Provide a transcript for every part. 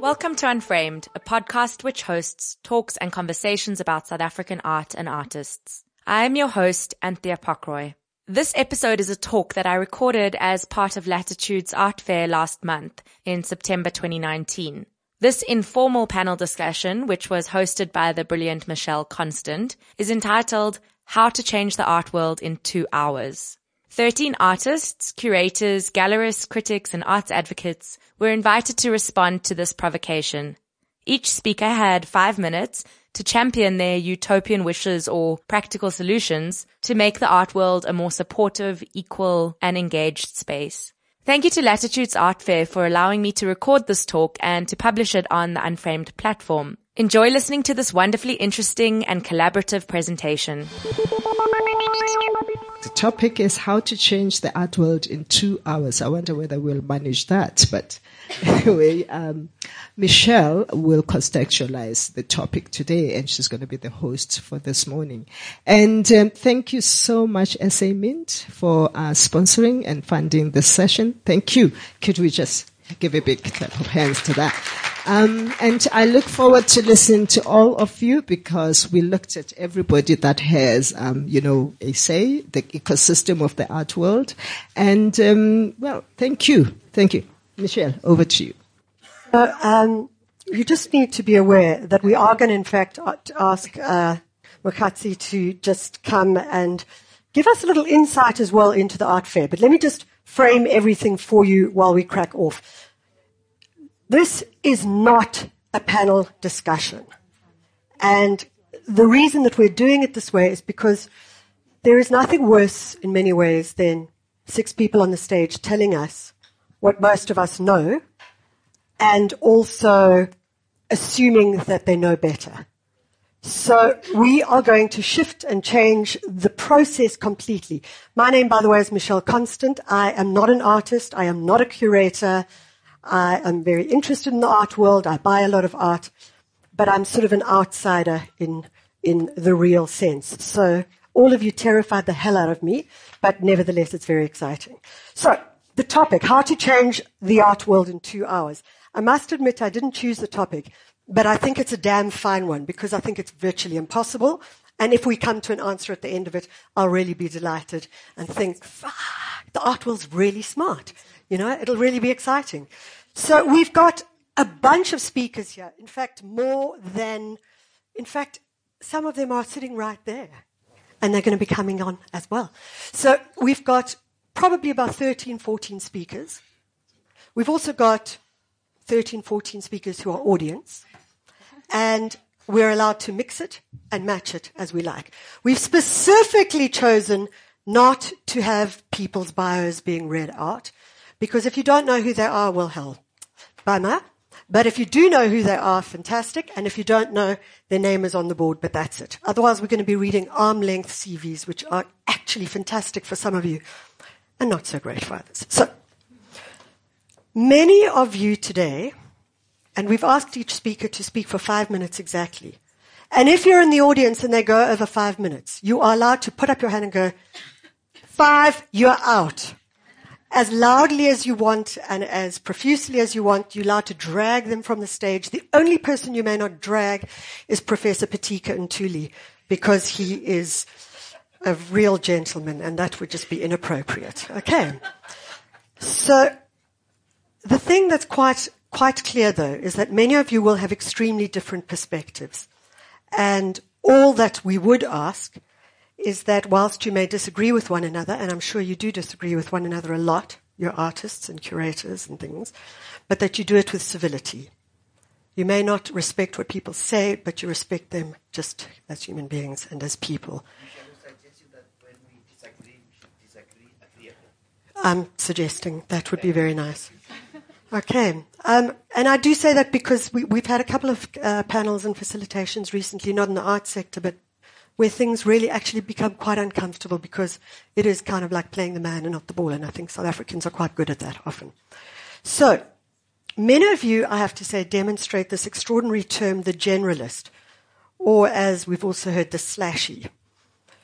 Welcome to Unframed, a podcast which hosts talks and conversations about South African art and artists. I am your host, Anthea Pockroy. This episode is a talk that I recorded as part of Latitude's art fair last month in September 2019. This informal panel discussion, which was hosted by the brilliant Michelle Constant, is entitled How to Change the Art World in 2 Hours. 13 artists, curators, gallerists, critics, and arts advocates were invited to respond to this provocation. Each speaker had 5 minutes to champion their utopian wishes or practical solutions to make the art world a more supportive, equal, and engaged space. Thank you to Latitude's Art Fair for allowing me to record this talk and to publish it on the Unframed platform. Enjoy listening to this wonderfully interesting and collaborative presentation. The topic is how to change the art world in 2 hours. I wonder whether we'll manage that. But anyway, Michelle will contextualize the topic today, and she's going to be the host for this morning. And thank you so much, SA Mint, for sponsoring and funding this session. Thank you. Could we just give a big clap of hands to that? And I look forward to listening to all of you because we looked at everybody that has, a say, the ecosystem of the art world. And, thank you. Thank you. Michelle, over to you. You just need to be aware that we are going to, in fact, ask Mokatsi to just come and give us a little insight as well into the art fair. But let me just frame everything for you while we crack off. This is not a panel discussion. And the reason that we're doing it this way is because there is nothing worse in many ways than 6 people on the stage telling us what most of us know and also assuming that they know better. So we are going to shift and change the process completely. My name, by the way, is Michelle Constant. I am not an artist. I am not a curator. I am very interested in the art world. I buy a lot of art, but I'm sort of an outsider in the real sense. So all of you terrified the hell out of me, but nevertheless, it's very exciting. So the topic, how to change the art world in 2 hours. I must admit I didn't choose the topic, but I think it's a damn fine one because I think it's virtually impossible. And if we come to an answer at the end of it, I'll really be delighted and think, the art world's really smart. It'll really be exciting. So we've got a bunch of speakers here. In fact, some of them are sitting right there. And they're going to be coming on as well. So we've got probably about 13, 14 speakers. We've also got 13, 14 speakers who are audience. And we're allowed to mix it and match it as we like. We've specifically chosen not to have people's bios being read out. Because if you don't know who they are, well, hell, bummer. But if you do know who they are, fantastic. And if you don't know, their name is on the board, but that's it. Otherwise, we're going to be reading arm-length CVs, which are actually fantastic for some of you and not so great for others. So, many of you today, and we've asked each speaker to speak for 5 minutes exactly. And if you're in the audience and they go over 5 minutes, you are allowed to put up your hand and go, 5, you're out. As loudly as you want and as profusely as you want, you're allowed to drag them from the stage. The only person you may not drag is Professor Patika Ntuli, because he is a real gentleman, and that would just be inappropriate. Okay. So the thing that's quite clear, though, is that many of you will have extremely different perspectives. And all that we would ask is that whilst you may disagree with one another, and I'm sure you do disagree with one another a lot, you're artists and curators and things, but that you do it with civility. You may not respect what people say, but you respect them just as human beings and as people. I'm suggesting that would be very nice. Okay. And I do say that because we've had a couple of panels and facilitations recently, not in the art sector, but where things really actually become quite uncomfortable because it is kind of like playing the man and not the ball, and I think South Africans are quite good at that often. So, many of you, I have to say, demonstrate this extraordinary term, the generalist, or as we've also heard, the slashy.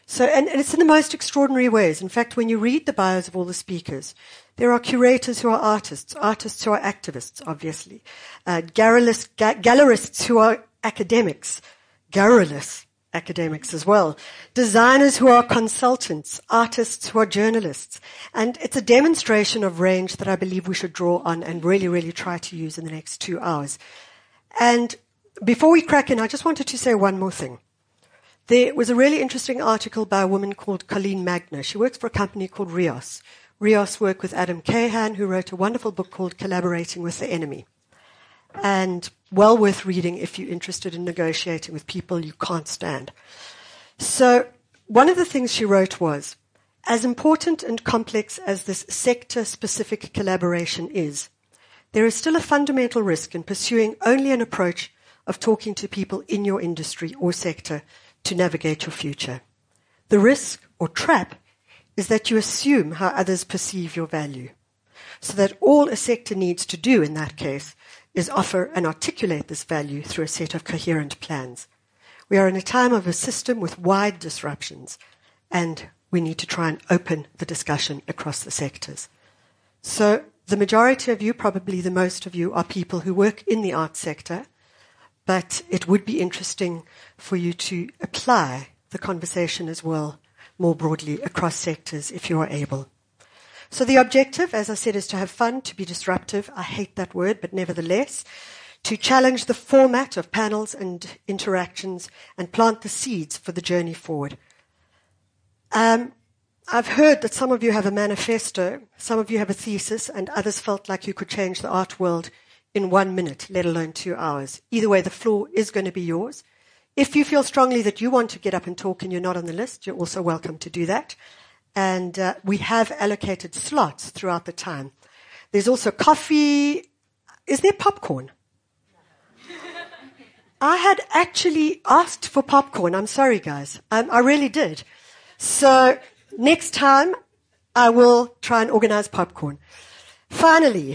So, and it's in the most extraordinary ways. In fact, when you read the bios of all the speakers, there are curators who are artists who are activists, obviously, gallerists who are academics, garrulous academics as well, designers who are consultants, artists who are journalists. And it's a demonstration of range that I believe we should draw on and really, really try to use in the next 2 hours. And before we crack in, I just wanted to say one more thing. There was a really interesting article by a woman called Colleen Magner. She works for a company called Rios. Rios worked with Adam Cahan, who wrote a wonderful book called Collaborating with the Enemy. And well worth reading if you're interested in negotiating with people you can't stand. So one of the things she wrote was, as important and complex as this sector-specific collaboration is, there is still a fundamental risk in pursuing only an approach of talking to people in your industry or sector to navigate your future. The risk or trap is that you assume how others perceive your value, so that all a sector needs to do in that case is offer and articulate this value through a set of coherent plans. We are in a time of a system with wide disruptions, and we need to try and open the discussion across the sectors. So the majority of you, probably the most of you, are people who work in the arts sector, but it would be interesting for you to apply the conversation as well, more broadly across sectors if you are able. So the objective, as I said, is to have fun, to be disruptive. I hate that word, but nevertheless, to challenge the format of panels and interactions and plant the seeds for the journey forward. I've heard that some of you have a manifesto, some of you have a thesis, and others felt like you could change the art world in 1 minute, let alone 2 hours. Either way, the floor is going to be yours. If you feel strongly that you want to get up and talk and you're not on the list, you're also welcome to do that. And we have allocated slots throughout the time. There's also coffee. Is there popcorn? I had actually asked for popcorn. I'm sorry, guys. I really did. So next time, I will try and organize popcorn. Finally,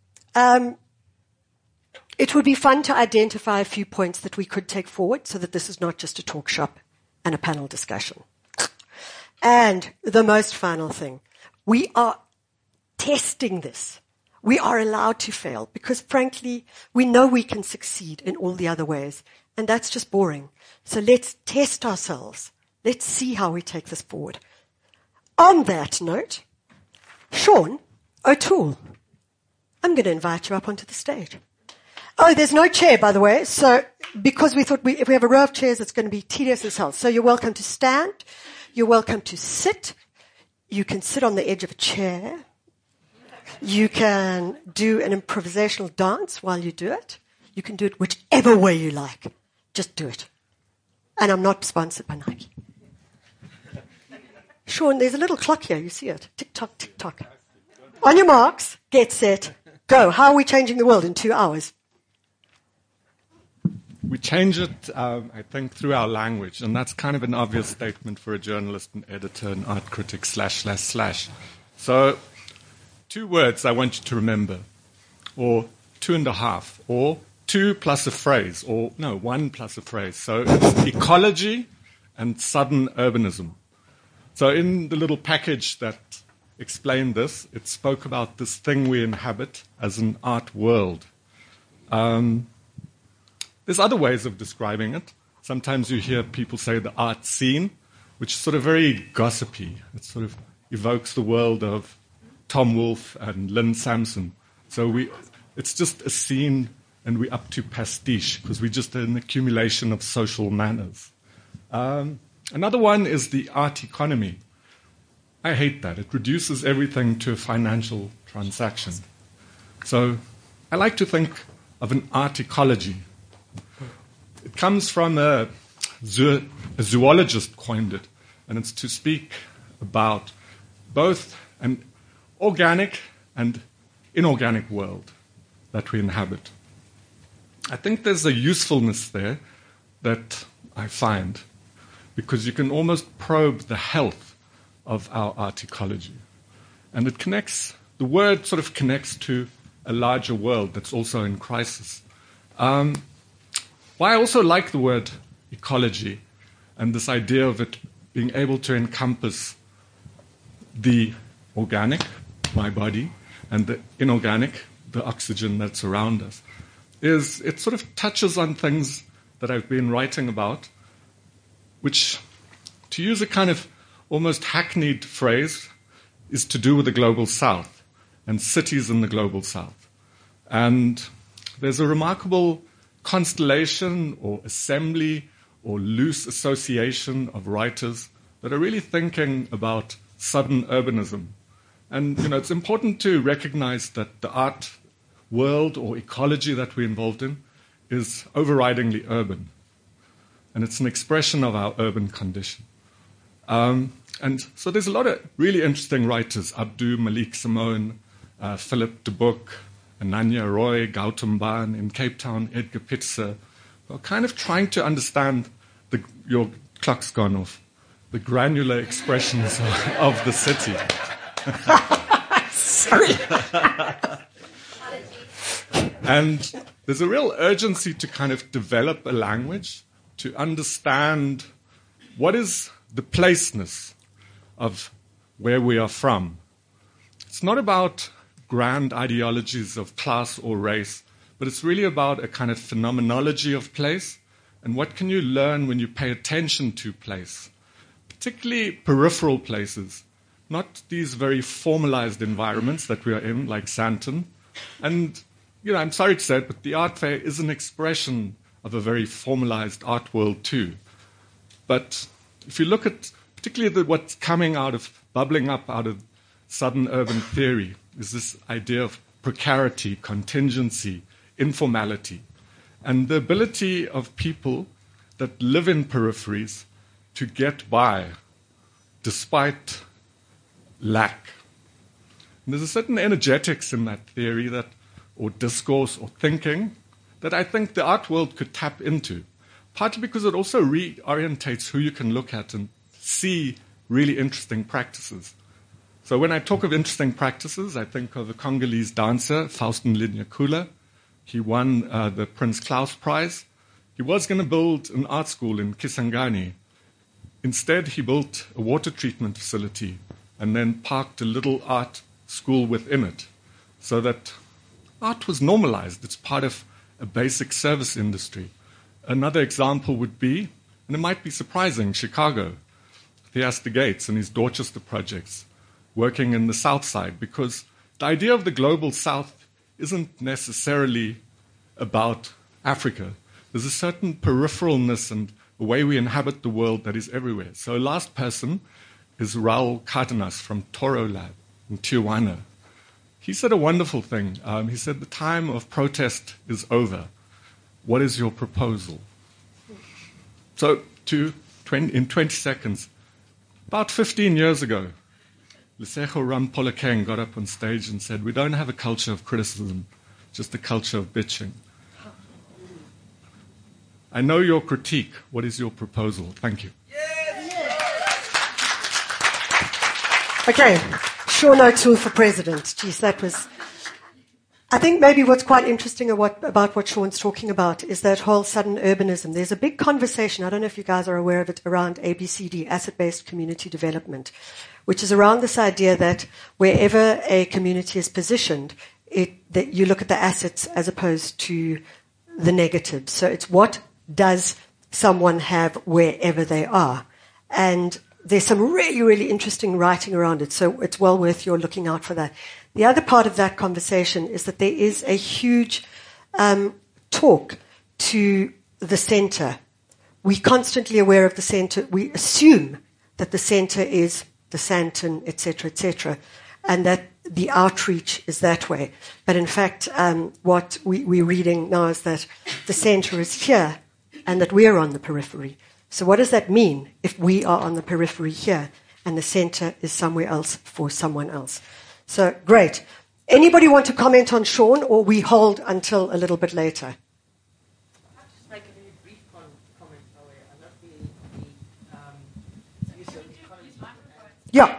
it would be fun to identify a few points that we could take forward so that this is not just a talk shop and a panel discussion. And the most final thing, we are testing this. We are allowed to fail because, frankly, we know we can succeed in all the other ways, and that's just boring. So let's test ourselves. Let's see how we take this forward. On that note, Sean O'Toole, I'm going to invite you up onto the stage. Oh, there's no chair, by the way. So because we thought if we have a row of chairs, it's going to be tedious as hell. So you're welcome to stand. You're welcome to sit. You can sit on the edge of a chair. You can do an improvisational dance while you do it. You can do it whichever way you like. Just do it. And I'm not sponsored by Nike. Sean, there's a little clock here. You see it? Tick-tock, tick-tock. On your marks, get set, go. How are we changing the world in 2 hours? We change it, I think, through our language, and that's kind of an obvious statement for a journalist, an editor, an art critic, ///. So 2 words I want you to remember, or 2.5, or 2 plus a phrase, or no, 1 plus a phrase. So it's ecology and sudden urbanism. So in the little package that explained this, it spoke about this thing we inhabit as an art world. There's other ways of describing it. Sometimes you hear people say the art scene, which is sort of very gossipy. It sort of evokes the world of Tom Wolfe and Lynn Sampson. So it's just a scene, and we're up to pastiche, because we're just an accumulation of social manners. Another one is the art economy. I hate that. It reduces everything to a financial transaction. So I like to think of an art ecology. It comes from a zoologist coined it, and it's to speak about both an organic and inorganic world that we inhabit. I think there's a usefulness there that I find, because you can almost probe the health of our art ecology. And it connects, the word sort of connects to a larger world that's also in crisis. Why I also like the word ecology and this idea of it being able to encompass the organic, my body, and the inorganic, the oxygen that's around us, is it sort of touches on things that I've been writing about, which, to use a kind of almost hackneyed phrase, is to do with the global south and cities in the global south. And there's a remarkable constellation or assembly or loose association of writers that are really thinking about sudden urbanism. And, it's important to recognize that the art world or ecology that we're involved in is overridingly urban. And it's an expression of our urban condition. And so there's a lot of really interesting writers, Abdu, Malik Simone, Philip de Boek, Ananya Roy, Gautam Ban in Cape Town, Edgar Pitzer, are kind of trying to understand your clock's gone off, the granular expressions of the city. Sorry. And there's a real urgency to kind of develop a language to understand what is the placeness of where we are from. It's not about grand ideologies of class or race, but it's really about a kind of phenomenology of place and what can you learn when you pay attention to place, particularly peripheral places, not these very formalized environments that we are in, like Sandton. And, I'm sorry to say it, but the art fair is an expression of a very formalized art world too. But if you look at particularly what's bubbling up out of Southern urban theory, is this idea of precarity, contingency, informality, and the ability of people that live in peripheries to get by despite lack. And there's a certain energetics in that theory or discourse or thinking that I think the art world could tap into, partly because it also reorientates who you can look at and see really interesting practices. So when I talk of interesting practices, I think of a Congolese dancer, Faustin Linyakula. He won the Prince Claus Prize. He was going to build an art school in Kisangani. Instead, he built a water treatment facility and then parked a little art school within it so that art was normalized. It's part of a basic service industry. Another example would be, and it might be surprising, Chicago, Theaster Gates and his Dorchester projects, working in the South Side, because the idea of the global South isn't necessarily about Africa. There's a certain peripheralness and a way we inhabit the world that is everywhere. So last person is Raul Cardenas from Toro Lab in Tijuana. He said a wonderful thing. He said, the time of protest is over. What is your proposal? So in 20 seconds, about 15 years ago, Lesego Ramaphosa got up on stage and said, we don't have a culture of criticism, just a culture of bitching. I know your critique. What is your proposal? Thank you. Okay, Sean O'Toole for president. Geez, that was... I think maybe what's quite interesting about what Sean's talking about is that whole sudden urbanism. There's a big conversation, I don't know if you guys are aware of it, around ABCD, asset-based community development, which is around this idea that wherever a community is positioned, that you look at the assets as opposed to the negatives. So it's what does someone have wherever they are. And there's some really, really interesting writing around it, so it's well worth your looking out for that. The other part of that conversation is that there is a huge talk to the center. We're constantly aware of the center. We assume that the center is the Sandton, etc., and that the outreach is that way. But in fact, what we're reading now is that the center is here and that we're on the periphery. So what does that mean if we are on the periphery here and the center is somewhere else for someone else? So, great. Anybody want to comment on Sean, or we hold until a little bit later? I'll just make a very brief comment, I love the Yeah.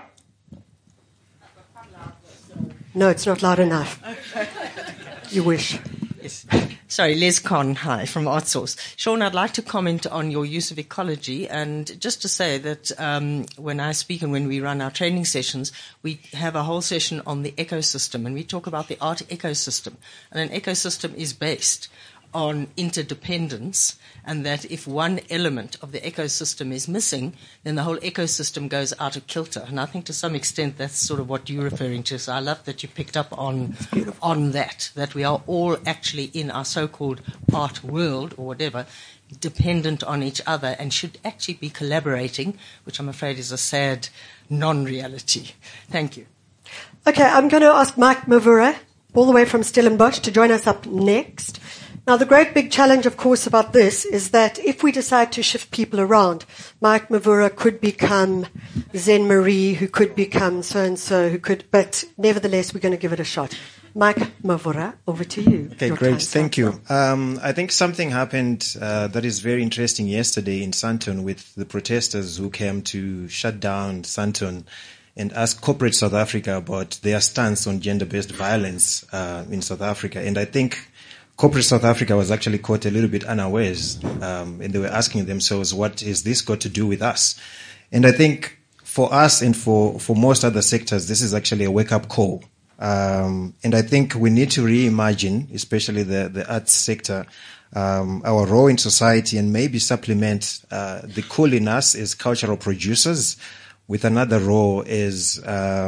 No, it's not loud enough. You wish. Yes. Sorry, Les Con, hi, from ArtSource. Sean, I'd like to comment on your use of ecology, and just to say that when I speak and when we run our training sessions, we have a whole session on the ecosystem, and we talk about the art ecosystem. And an ecosystem is based on interdependence, and that if one element of the ecosystem is missing, then the whole ecosystem goes out of kilter. And I think to some extent that's sort of what you're referring to. So I love that you picked up on that we are all actually in our so-called art world or whatever, dependent on each other and should actually be collaborating, which I'm afraid is a sad non-reality. Thank you. Okay, I'm going to ask Mike Mavura, all the way from Stellenbosch, to join us up next. Now, the great big challenge, of course, about this is that if we decide to shift people around, Mike Mavura could become Zen Marie, who could become so-and-so, but nevertheless, we're going to give it a shot. Mike Mavura, over to you. Okay, great. Thank you. I think something happened that is very interesting yesterday in Sandton with the protesters who came to shut down Sandton and ask corporate South Africa about their stance on gender-based violence in South Africa. And I think corporate South Africa was actually caught a little bit unawares, and they were asking themselves, what is this got to do with us? And I think for us and for most other sectors, this is actually a wake-up call. And I think we need to reimagine, especially the arts sector, our role in society, and maybe supplement the call in us as cultural producers with another role as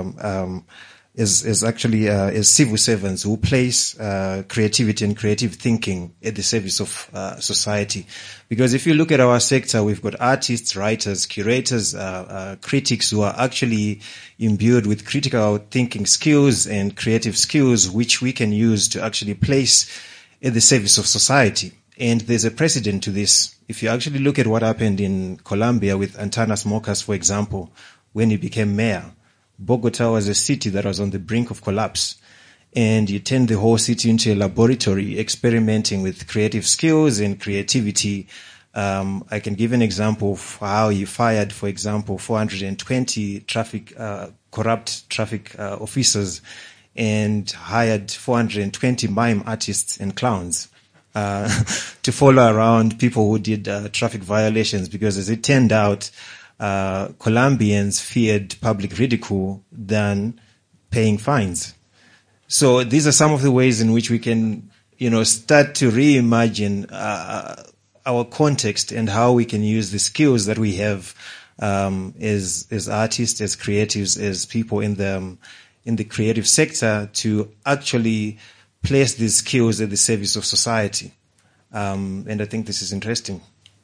civil servants who place creativity and creative thinking at the service of society. Because if you look at our sector, we've got artists, writers, curators, critics who are actually imbued with critical thinking skills and creative skills, which we can use to actually place at the service of society. And there's a precedent to this. If you actually look at what happened in Colombia with Antanas Mocas, for example, when he became mayor, Bogota was a city that was on the brink of collapse, and you turned the whole city into a laboratory, experimenting with creative skills and creativity. I can give an example of how he fired, for example, 420 corrupt traffic officers and hired 420 mime artists and clowns to follow around people who did traffic violations, because as it turned out, Colombians feared public ridicule than paying fines. So these are some of the ways in which we can, start to reimagine our context and how we can use the skills that we have as artists, as creatives, as people in the creative sector to actually place these skills at the service of society. And I think this is interesting.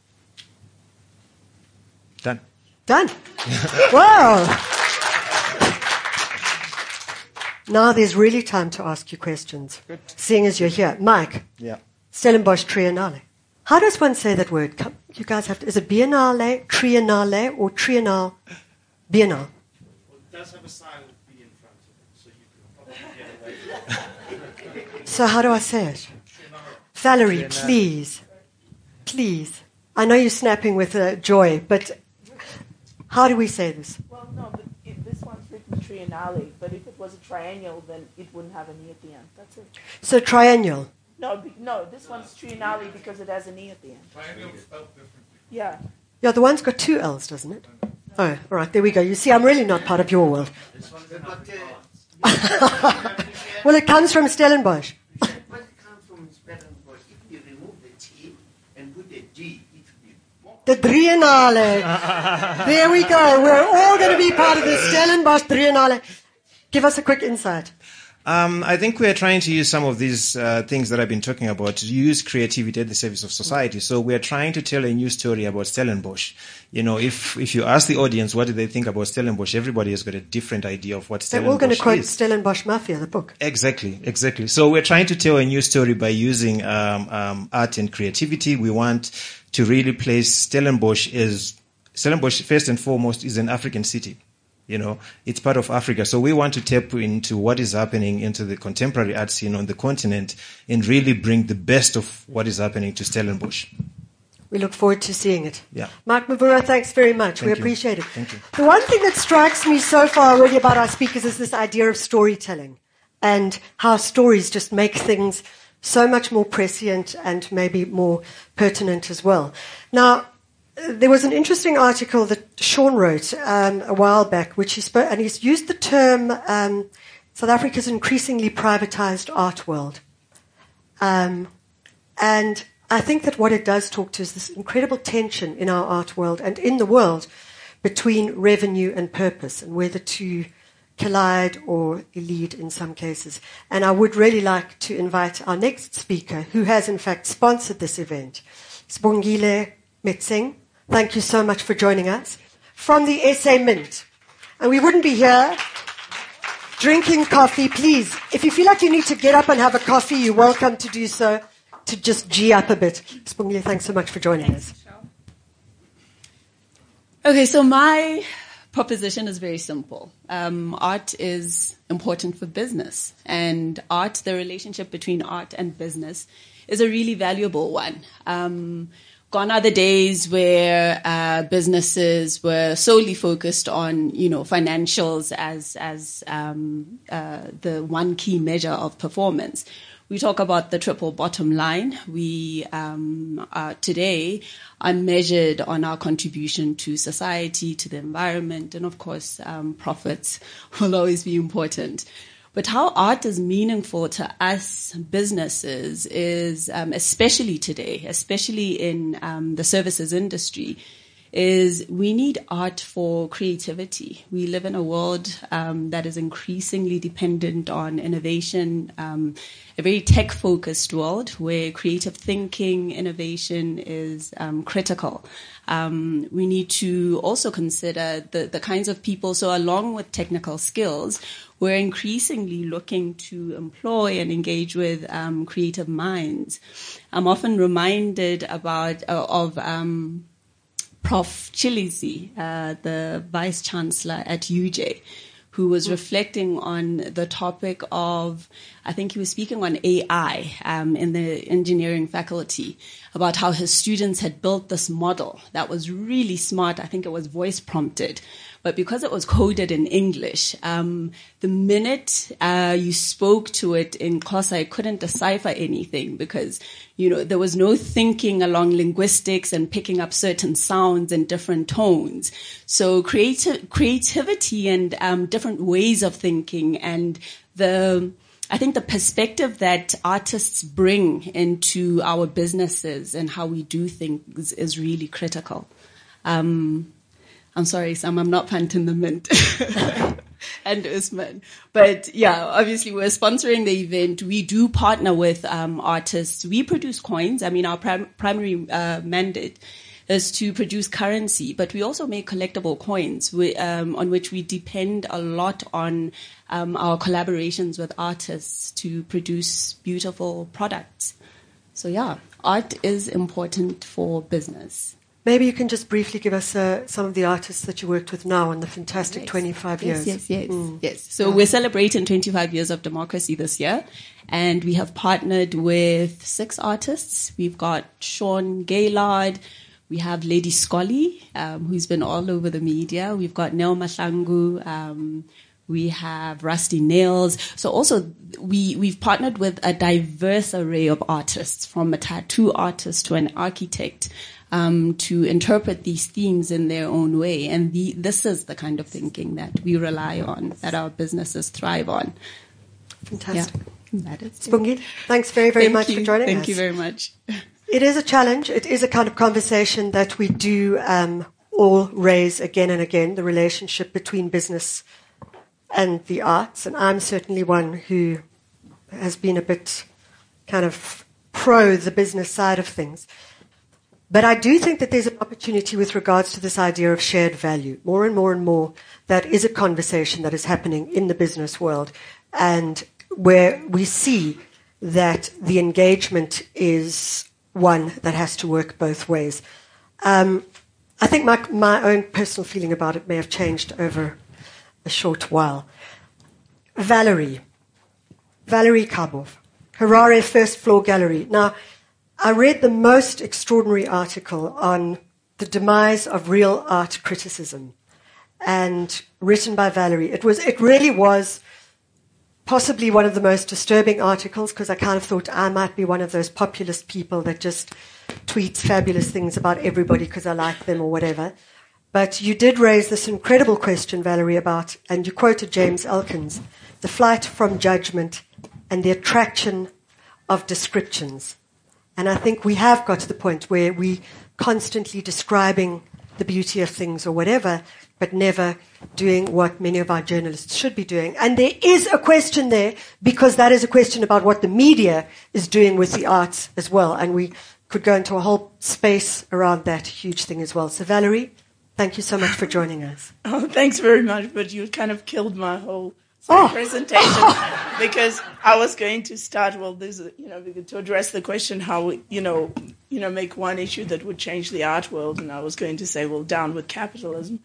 Done. Wow. Now there's really time to ask you questions. Good. Seeing as you're here. Mike. Yeah. Stellenbosch Triennale. How does one say that word? You guys have to, is it Biennale, Triennale, or Triennale? Biennale. Well, it does have a silent B in front of it, so you can probably get away with it. So how do I say it? Valerie, please. Please. I know you're snapping with joy, but how do we say this? Well, no, but this one's written triennale, but if it was a triennial, then it wouldn't have an E at the end. That's it. So triennial. No, this one's triennale because it has an E at the end. Triennial spelled differently. Yeah. Yeah, the one's got two L's, doesn't it? Oh, all right, there we go. You see, I'm really not part of your world. Well, it comes from Stellenbosch. But it comes from Stellenbosch. If you remove the T and put the D, it will be The Triennale. There we go. We're all going to be part of the Stellenbosch Triennale. Give us a quick insight. I think we are trying to use some of these things that I've been talking about to use creativity at the service of society. So we are trying to tell a new story about Stellenbosch. If you ask the audience what do they think about Stellenbosch, everybody has got a different idea of what Stellenbosch is. They're all going to quote Stellenbosch Mafia, the book. Exactly. So we're trying to tell a new story by using art and creativity. We want to really place Stellenbosch first and foremost is an African city. It's part of Africa. So we want to tap into what is happening into the contemporary art scene on the continent and really bring the best of what is happening to Stellenbosch. We look forward to seeing it. Yeah. Mark Mavura, thanks very much. Thank we you. appreciate it. Thank you. The one thing that strikes me so far already about our speakers is this idea of storytelling and how stories just make things so much more prescient and maybe more pertinent as well. Now, there was an interesting article that Sean wrote a while back, which he spoke, and he's used the term South Africa's increasingly privatized art world. And I think that what it does talk to is this incredible tension in our art world and in the world between revenue and purpose, and where the two collide or elide in some cases. And I would really like to invite our next speaker, who has in fact sponsored this event, Sibongile Metsing. Thank you so much for joining us from the SA Mint. And we wouldn't be here drinking coffee. Please, if you feel like you need to get up and have a coffee, you're welcome to do so, to just G up a bit. Sibongile, thanks so much for joining us. Okay, so my proposition is very simple. Art is important for business, and art, the relationship between art and business, is a really valuable one. Gone are the days where businesses were solely focused on, financials as the one key measure of performance. We talk about the triple bottom line. We today are measured on our contribution to society, to the environment, and of course, profits will always be important. But how art is meaningful to us businesses is, especially today, especially in the services industry, is we need art for creativity. We live in a world that is increasingly dependent on innovation, a very tech-focused world where creative thinking, innovation is critical. We need to also consider the kinds of people. So along with technical skills, we're increasingly looking to employ and engage with creative minds. I'm often reminded of Prof. Chilisi, the Vice Chancellor at UJ, who was reflecting on the topic of, I think he was speaking on AI in the engineering faculty, about how his students had built this model that was really smart. I think it was voice prompted. But because it was coded in English, the minute you spoke to it in Xhosa, it couldn't decipher anything because, there was no thinking along linguistics and picking up certain sounds and different tones. So creativity and different ways of thinking and I think the perspective that artists bring into our businesses and how we do things is really critical. I'm sorry, Sam, I'm not Pantin the Mint and Usman. But yeah, obviously we're sponsoring the event. We do partner with artists. We produce coins. I mean, our primary mandate is to produce currency, but we also make collectible coins on which we depend a lot on our collaborations with artists to produce beautiful products. So yeah, art is important for business. Maybe you can just briefly give us some of the artists that you worked with now in the fantastic 25 years. Yes. So we're celebrating 25 years of democracy this year, and we have partnered with 6 artists. We've got Sean Gaylord, we have Lady Scully, who's been all over the media. We've got Nell Mahlangu, we have Rusty Nails. So also we've partnered with a diverse array of artists, from a tattoo artist to an architect, to interpret these themes in their own way. And this is the kind of thinking that we rely on, that our businesses thrive on. Fantastic. Yeah, that is Sibongile, thanks very, very much for joining us. Thank you very much. It is a challenge. It is a kind of conversation that we do all raise again and again, the relationship between business and the arts. And I'm certainly one who has been a bit kind of pro the business side of things. But I do think that there's an opportunity with regards to this idea of shared value. More and more and more, that is a conversation that is happening in the business world, and where we see that the engagement is one that has to work both ways. I think my own personal feeling about it may have changed over a short while. Valerie Kabov, Harare First Floor Gallery. Now, I read the most extraordinary article on the demise of real art criticism, and written by Valerie. It really was possibly one of the most disturbing articles, because I kind of thought I might be one of those populist people that just tweets fabulous things about everybody because I like them or whatever. But you did raise this incredible question, Valerie, about, and you quoted James Elkins, the flight from judgment and the attraction of descriptions. And I think we have got to the point where we constantly describing the beauty of things or whatever, but never doing what many of our journalists should be doing. And there is a question there, because that is a question about what the media is doing with the arts as well. And we could go into a whole space around that huge thing as well. So Valerie, thank you so much for joining us. Oh, thanks very much, but you kind of killed my whole presentation because I was going to start, well, there's to address the question how, make one issue that would change the art world, and I was going to say, well, down with capitalism.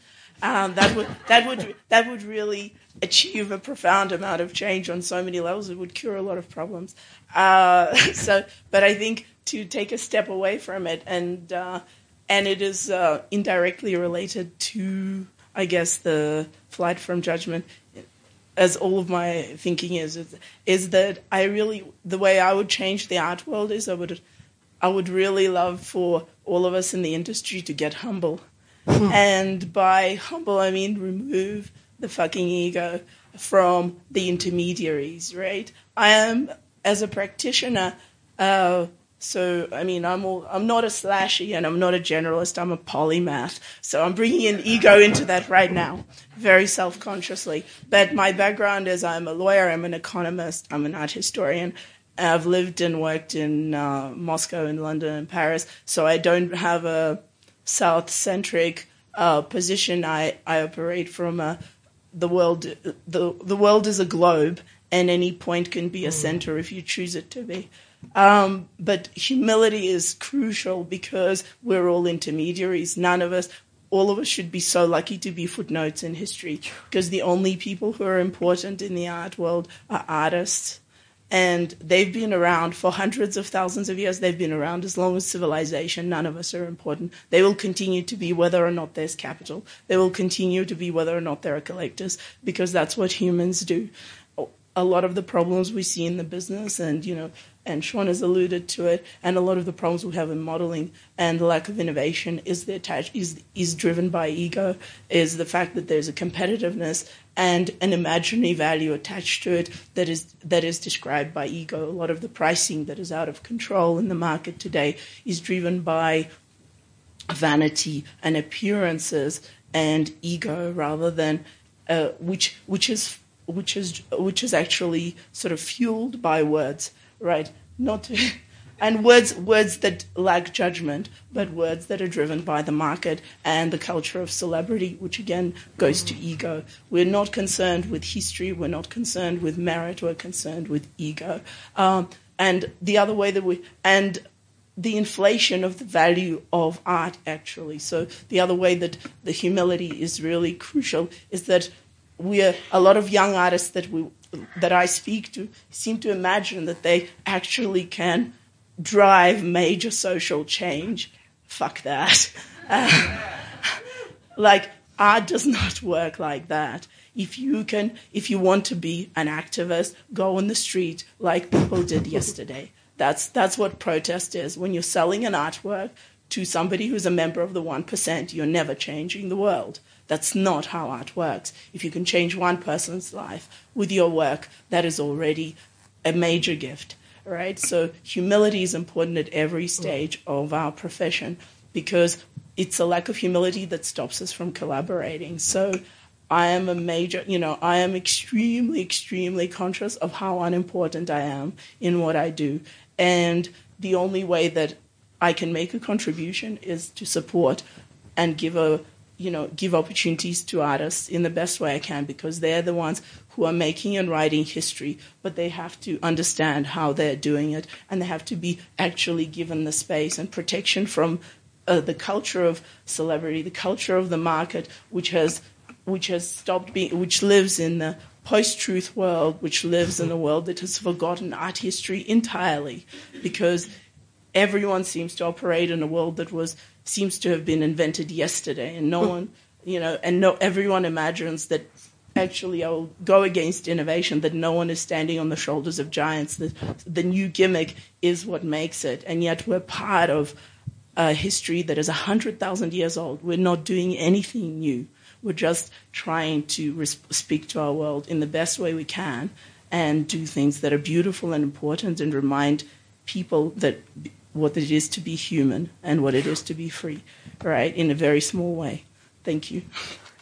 That would really achieve a profound amount of change on so many levels. It would cure a lot of problems. But I think to take a step away from it, and it is indirectly related to, I guess, the flight from judgment, as all of my thinking is that the way I would change the art world is I would really love for all of us in the industry to get humble. And by humble, I mean remove the fucking ego from the intermediaries, right? I am, as a practitioner, I'm not a slashy and I'm not a generalist, I'm a polymath. So I'm bringing in ego into that right now, very self-consciously. But my background is I'm a lawyer, I'm an economist, I'm an art historian. I've lived and worked in Moscow and London and Paris, so I don't have a South-centric position. I operate from the world. The world is a globe, and any point can be a center if you choose it to be. But humility is crucial because we're all intermediaries. All of us should be so lucky to be footnotes in history, because the only people who are important in the art world are artists. And they've been around for hundreds of thousands of years. They've been around as long as civilization. None of us are important. They will continue to be whether or not there's capital. They will continue to be whether or not there are collectors, because that's what humans do. A lot of the problems we see in the business, and Sean has alluded to it, and a lot of the problems we have in modeling and the lack of innovation is driven by ego, is the fact that there's a competitiveness and an imaginary value attached to it that is described by ego. A lot of the pricing that is out of control in the market today is driven by vanity and appearances and ego, rather than which is actually sort of fueled by words, right? And words that lack judgment, but words that are driven by the market and the culture of celebrity, which again goes to ego. We're not concerned with history. We're not concerned with merit. We're concerned with ego. And the other way and the inflation of the value of art, actually. So the other way that the humility is really crucial is that a lot of young artists that I speak to seem to imagine that they actually can drive major social change. Fuck that. Art does not work like that. If you want to be an activist, go on the street like people did yesterday. That's what protest is. When you're selling an artwork to somebody who's a member of the 1%, you're never changing the world. That's not how art works. If you can change one person's life with your work, that is already a major gift, right? So humility is important at every stage of our profession, because it's a lack of humility that stops us from collaborating. So I am I am extremely, extremely conscious of how unimportant I am in what I do. And the only way that I can make a contribution is to support and give opportunities to artists in the best way I can, because they're the ones who are making and writing history, but they have to understand how they're doing it, and they have to be actually given the space and protection from the culture of celebrity, the culture of the market, which lives in the post-truth world, which lives in a world that has forgotten art history entirely, because everyone seems to operate in a world that seems to have been invented yesterday, and everyone imagines that actually I'll go against innovation, that no one is standing on the shoulders of giants. The new gimmick is what makes it. And yet we're part of a history that is 100,000 years old. We're not doing anything new. We're just trying to speak to our world in the best way we can and do things that are beautiful and important and remind people that what it is to be human and what it is to be free, right, in a very small way. Thank you.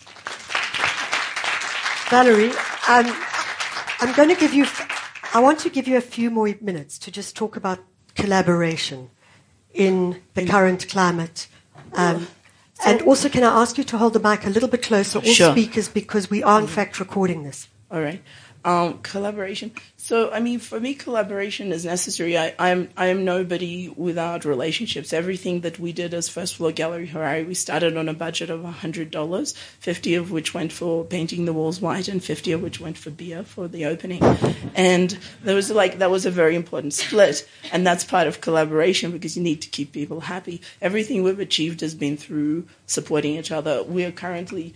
Valerie, I'm going to give you, I want to give you a few more minutes to just talk about collaboration in the current climate. And also, can I ask you to hold the mic a little bit closer, all Sure. speakers, because we are in fact recording this. All right. Collaboration. So, I mean, for me, collaboration is necessary. I am nobody without relationships. Everything that we did as First Floor Gallery Harare, we started on a budget of $100, 50 of which went for painting the walls white and 50 of which went for beer for the opening. And that was a very important split. And that's part of collaboration because you need to keep people happy. Everything we've achieved has been through supporting each other. We are currently...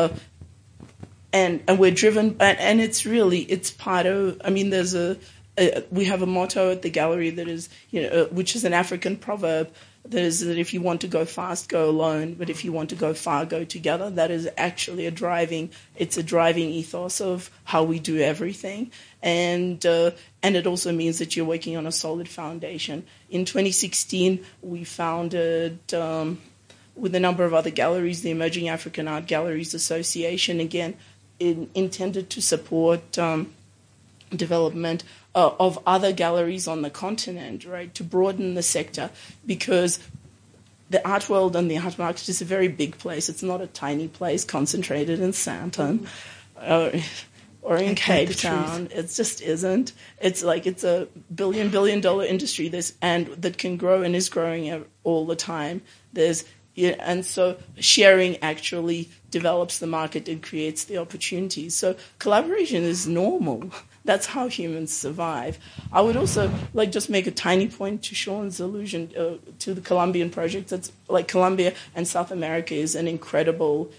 And we're driven, and it's part of, I mean, we have a motto at the gallery that is, which is an African proverb, that is that if you want to go fast, go alone, but if you want to go far, go together. That is actually a driving ethos of how we do everything. And it also means that you're working on a solid foundation. In 2016, we founded, with a number of other galleries, the Emerging African Art Galleries Association, again, intended to support development of other galleries on the continent, right, to broaden the sector, because the art world and the art market is a very big place. It's not a tiny place concentrated in Sandton or in Cape Town. It just isn't. It's like it's a $1 billion industry that can grow and is growing all the time. And so sharing actually develops the market and creates the opportunities. So collaboration is normal. That's how humans survive. I would also just make a tiny point to Sean's allusion to the Colombian project. That's like Colombia and South America is an incredible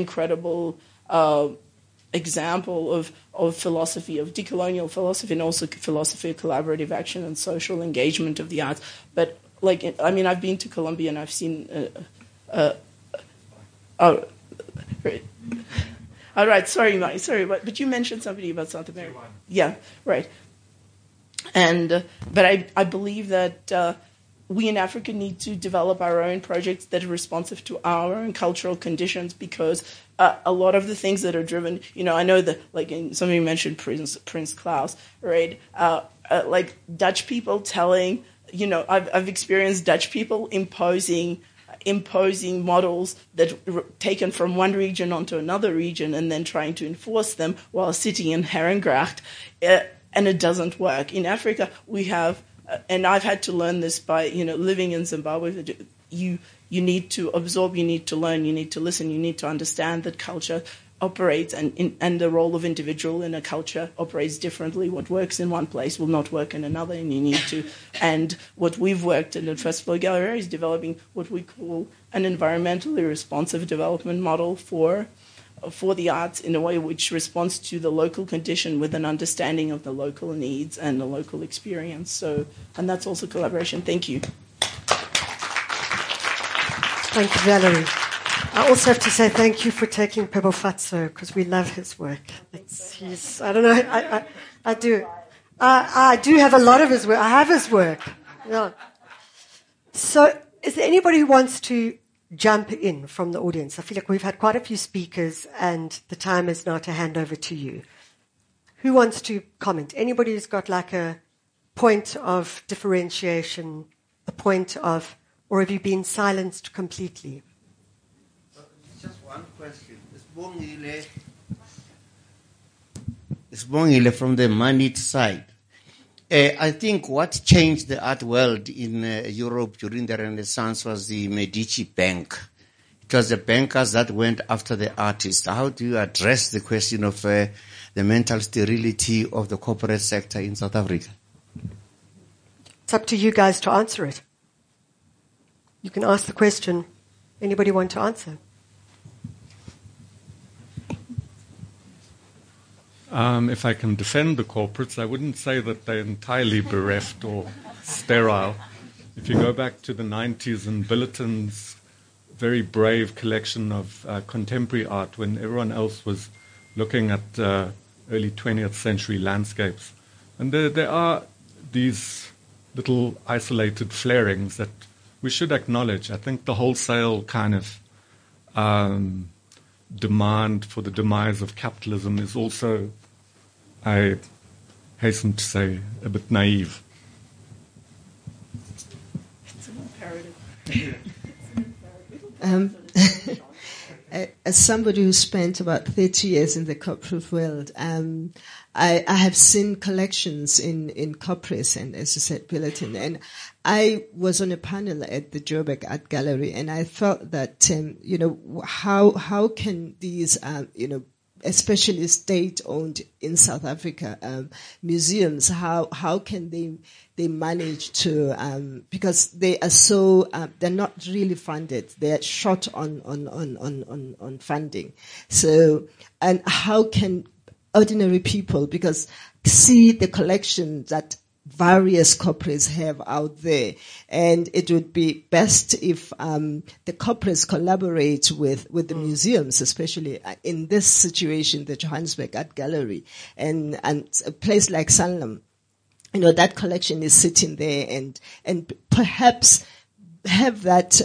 example of philosophy, of decolonial philosophy, and also philosophy of collaborative action and social engagement of the arts. But I've been to Colombia and I've seen. All right, sorry, Mike, but you mentioned something about South America. Yeah, right. And but I believe that we in Africa need to develop our own projects that are responsive to our own cultural conditions, because a lot of the things that are driven, I know that somebody mentioned Prince Claus, right? Like Dutch people telling, I've experienced Dutch people imposing models that taken from one region onto another region and then trying to enforce them while sitting in Herengracht, and it doesn't work. In Africa, we have, and I've had to learn this by, living in Zimbabwe, you need to absorb, you need to learn, you need to listen, you need to understand that culture operates and the role of individual in a culture operates differently. What works in one place will not work in another, and you need to. And what we've worked in at First Floor Gallery is developing what we call an environmentally responsive development model for the arts in a way which responds to the local condition with an understanding of the local needs and the local experience. And that's also collaboration. Thank you. Thank you, Valerie. I also have to say thank you for taking Pebo Fatso, because we love his work. I don't know, I do. I do have a lot of his work. I have his work. Yeah. So is there anybody who wants to jump in from the audience? I feel like we've had quite a few speakers, and the time is now to hand over to you. Who wants to comment? Anybody who's got a point of differentiation, or have you been silenced completely? Just one question. It's Bongile from the Manit side. I think what changed the art world in Europe during the Renaissance was the Medici Bank. It was the bankers that went after the artists. How do you address the question of the mental sterility of the corporate sector in South Africa? It's up to you guys to answer it. You can ask the question. Anybody want to answer? if I can defend the corporates, I wouldn't say that they're entirely bereft or sterile. If you go back to the 90s and Billiton's very brave collection of contemporary art when everyone else was looking at early 20th century landscapes. And there are these little isolated flarings that we should acknowledge. I think the wholesale kind of demand for the demise of capitalism is also, I hasten to say, a bit naive. It's an imperative. As somebody who spent about 30 years in the corporate world, I have seen collections in corporates and, as you said, Billiton. And I was on a panel at the Joburg Art Gallery, and I felt that, how can these, especially state-owned in South Africa museums, how can they manage to, because they are so, they're not really funded. They're short on funding. So, and how can ordinary people, because see the collection that various corporates have out there, and it would be best if the corporates collaborate with the museums, especially in this situation, the Johannesburg Art Gallery and a place like Sanlam. That collection is sitting there, and perhaps have that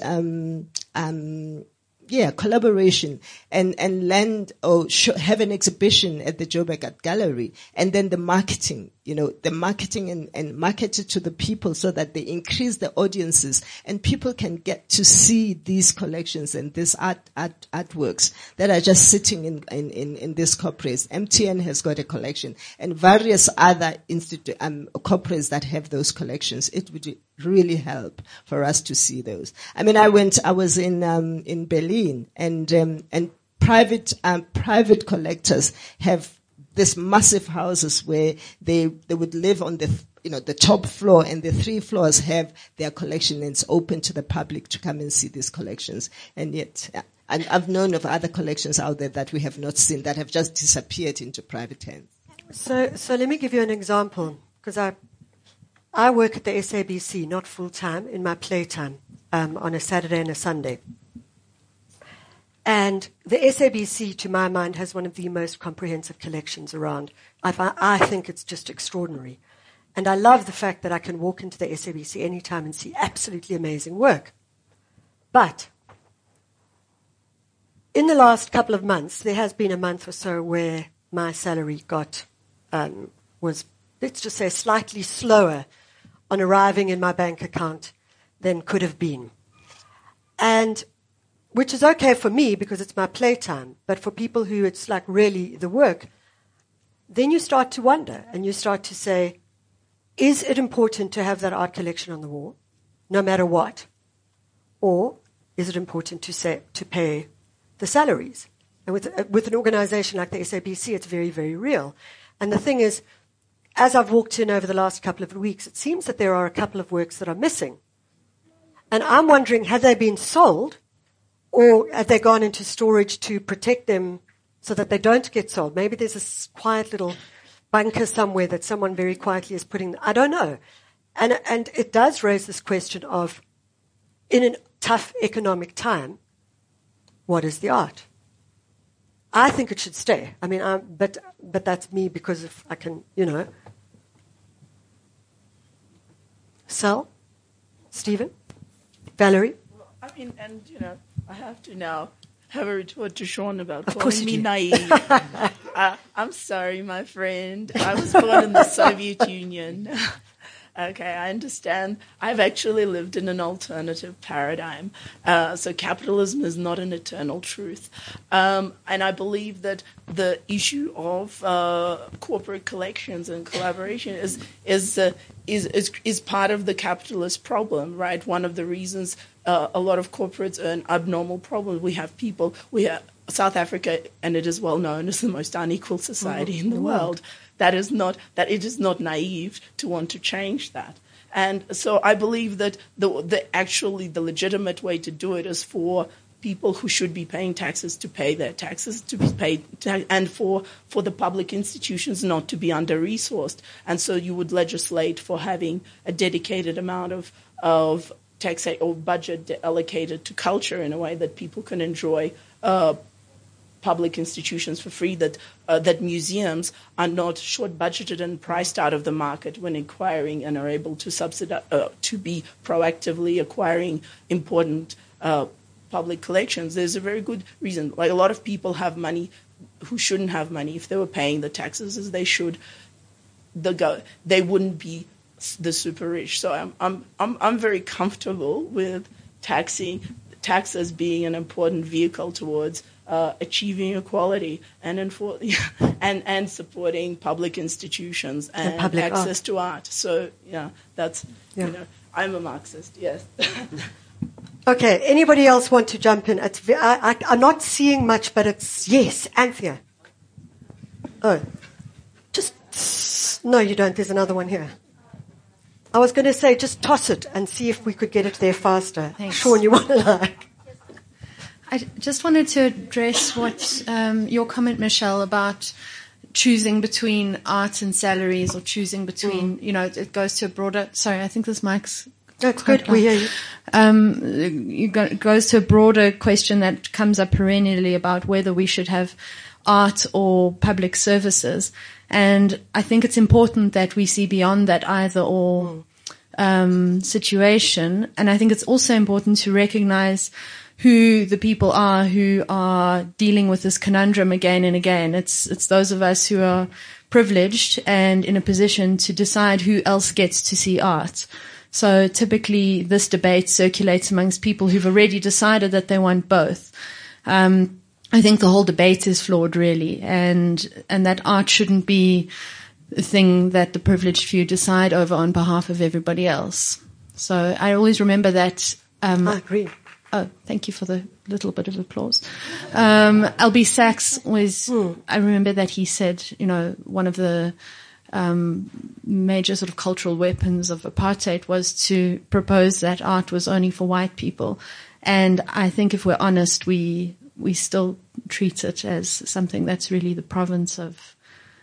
collaboration and lend or have an exhibition at the Joburg Art Gallery, and then the marketing and market it to the people so that they increase the audiences and people can get to see these collections and these artworks that are just sitting in these corporates. MTN has got a collection and various other corporates that have those collections. It would really help for us to see those. I mean, I was in Berlin, and private collectors have this massive houses where they would live on the top floor, and the 3 floors have their collection, and it's open to the public to come and see these collections. And yet, and I've known of other collections out there that we have not seen, that have just disappeared into private hands. So let me give you an example, because I work at the SABC, not full-time, in my playtime, on a Saturday and a Sunday. And the SABC, to my mind, has one of the most comprehensive collections around. I think it's just extraordinary. And I love the fact that I can walk into the SABC anytime and see absolutely amazing work. But in the last couple of months, there has been a month or so where my salary was, let's just say, slightly slower on arriving in my bank account than could have been. And which is okay for me because it's my playtime, but for people who it's like really the work, then you start to wonder and you start to say, is it important to have that art collection on the wall, no matter what? Or is it important to pay the salaries? And with an organization like the SABC, it's very, very real. And the thing is, as I've walked in over the last couple of weeks, it seems that there are a couple of works that are missing. And I'm wondering, have they been sold? Or have they gone into storage to protect them so that they don't get sold? Maybe there's a quiet little bunker somewhere that someone very quietly is putting. I don't know. And it does raise this question of, in a tough economic time, what is the art? I think it should stay. I mean, but that's me because if I can, Sal, Stephen, Valerie. Well, I mean, and I have to now have a retort to Sean about Of course calling you me do. naive. I'm sorry, my friend. I was born in the Soviet Union. Okay, I understand. I've actually lived in an alternative paradigm. So capitalism is not an eternal truth. And I believe that the issue of corporate collections and collaboration is part of the capitalist problem, right? One of the reasons a lot of corporates earn abnormal problems. South Africa, and it is well known, is the most unequal society in the world. That it is not naive to want to change that. And so I believe that the legitimate way to do it is for people who should be paying taxes to pay their taxes, to be paid, and for the public institutions not to be under-resourced. And so you would legislate for having a dedicated amount of tax or budget allocated to culture in a way that people can enjoy public institutions for free, that museums are not short-budgeted and priced out of the market when acquiring and are able to subsidize, to be proactively acquiring important public collections. There's a very good reason. Like, a lot of people have money who shouldn't have money. If they were paying the taxes as they should, they wouldn't be the super rich. So I'm very comfortable with tax as being an important vehicle towards achieving equality and supporting public institutions and public access art. to art. So I'm a Marxist. Yes. Okay, anybody else want to jump in? I'm not seeing much, but it's, yes, Anthea. Oh, no, you don't. There's another one here. I was going to say, just toss it and see if we could get it there faster. Thanks. Sean, you want to like? I just wanted to address what your comment, Michelle, about choosing between art and salaries, or choosing between, it goes to a broader. Sorry, I think this mic's. That's good. We hear you. It goes to a broader question that comes up perennially about whether we should have art or public services. And I think it's important that we see beyond that either or situation. And I think it's also important to recognize who the people are who are dealing with this conundrum again and again. It's those of us who are privileged and in a position to decide who else gets to see art. So typically this debate circulates amongst people who've already decided that they want both. I think the whole debate is flawed, really, and that art shouldn't be a thing that the privileged few decide over on behalf of everybody else. So I always remember that. I agree. Oh, thank you for the little bit of applause. L.B. Sachs I remember that he said, one of the major sort of cultural weapons of apartheid was to propose that art was only for white people. And I think if we're honest, we still treat it as something that's really the province of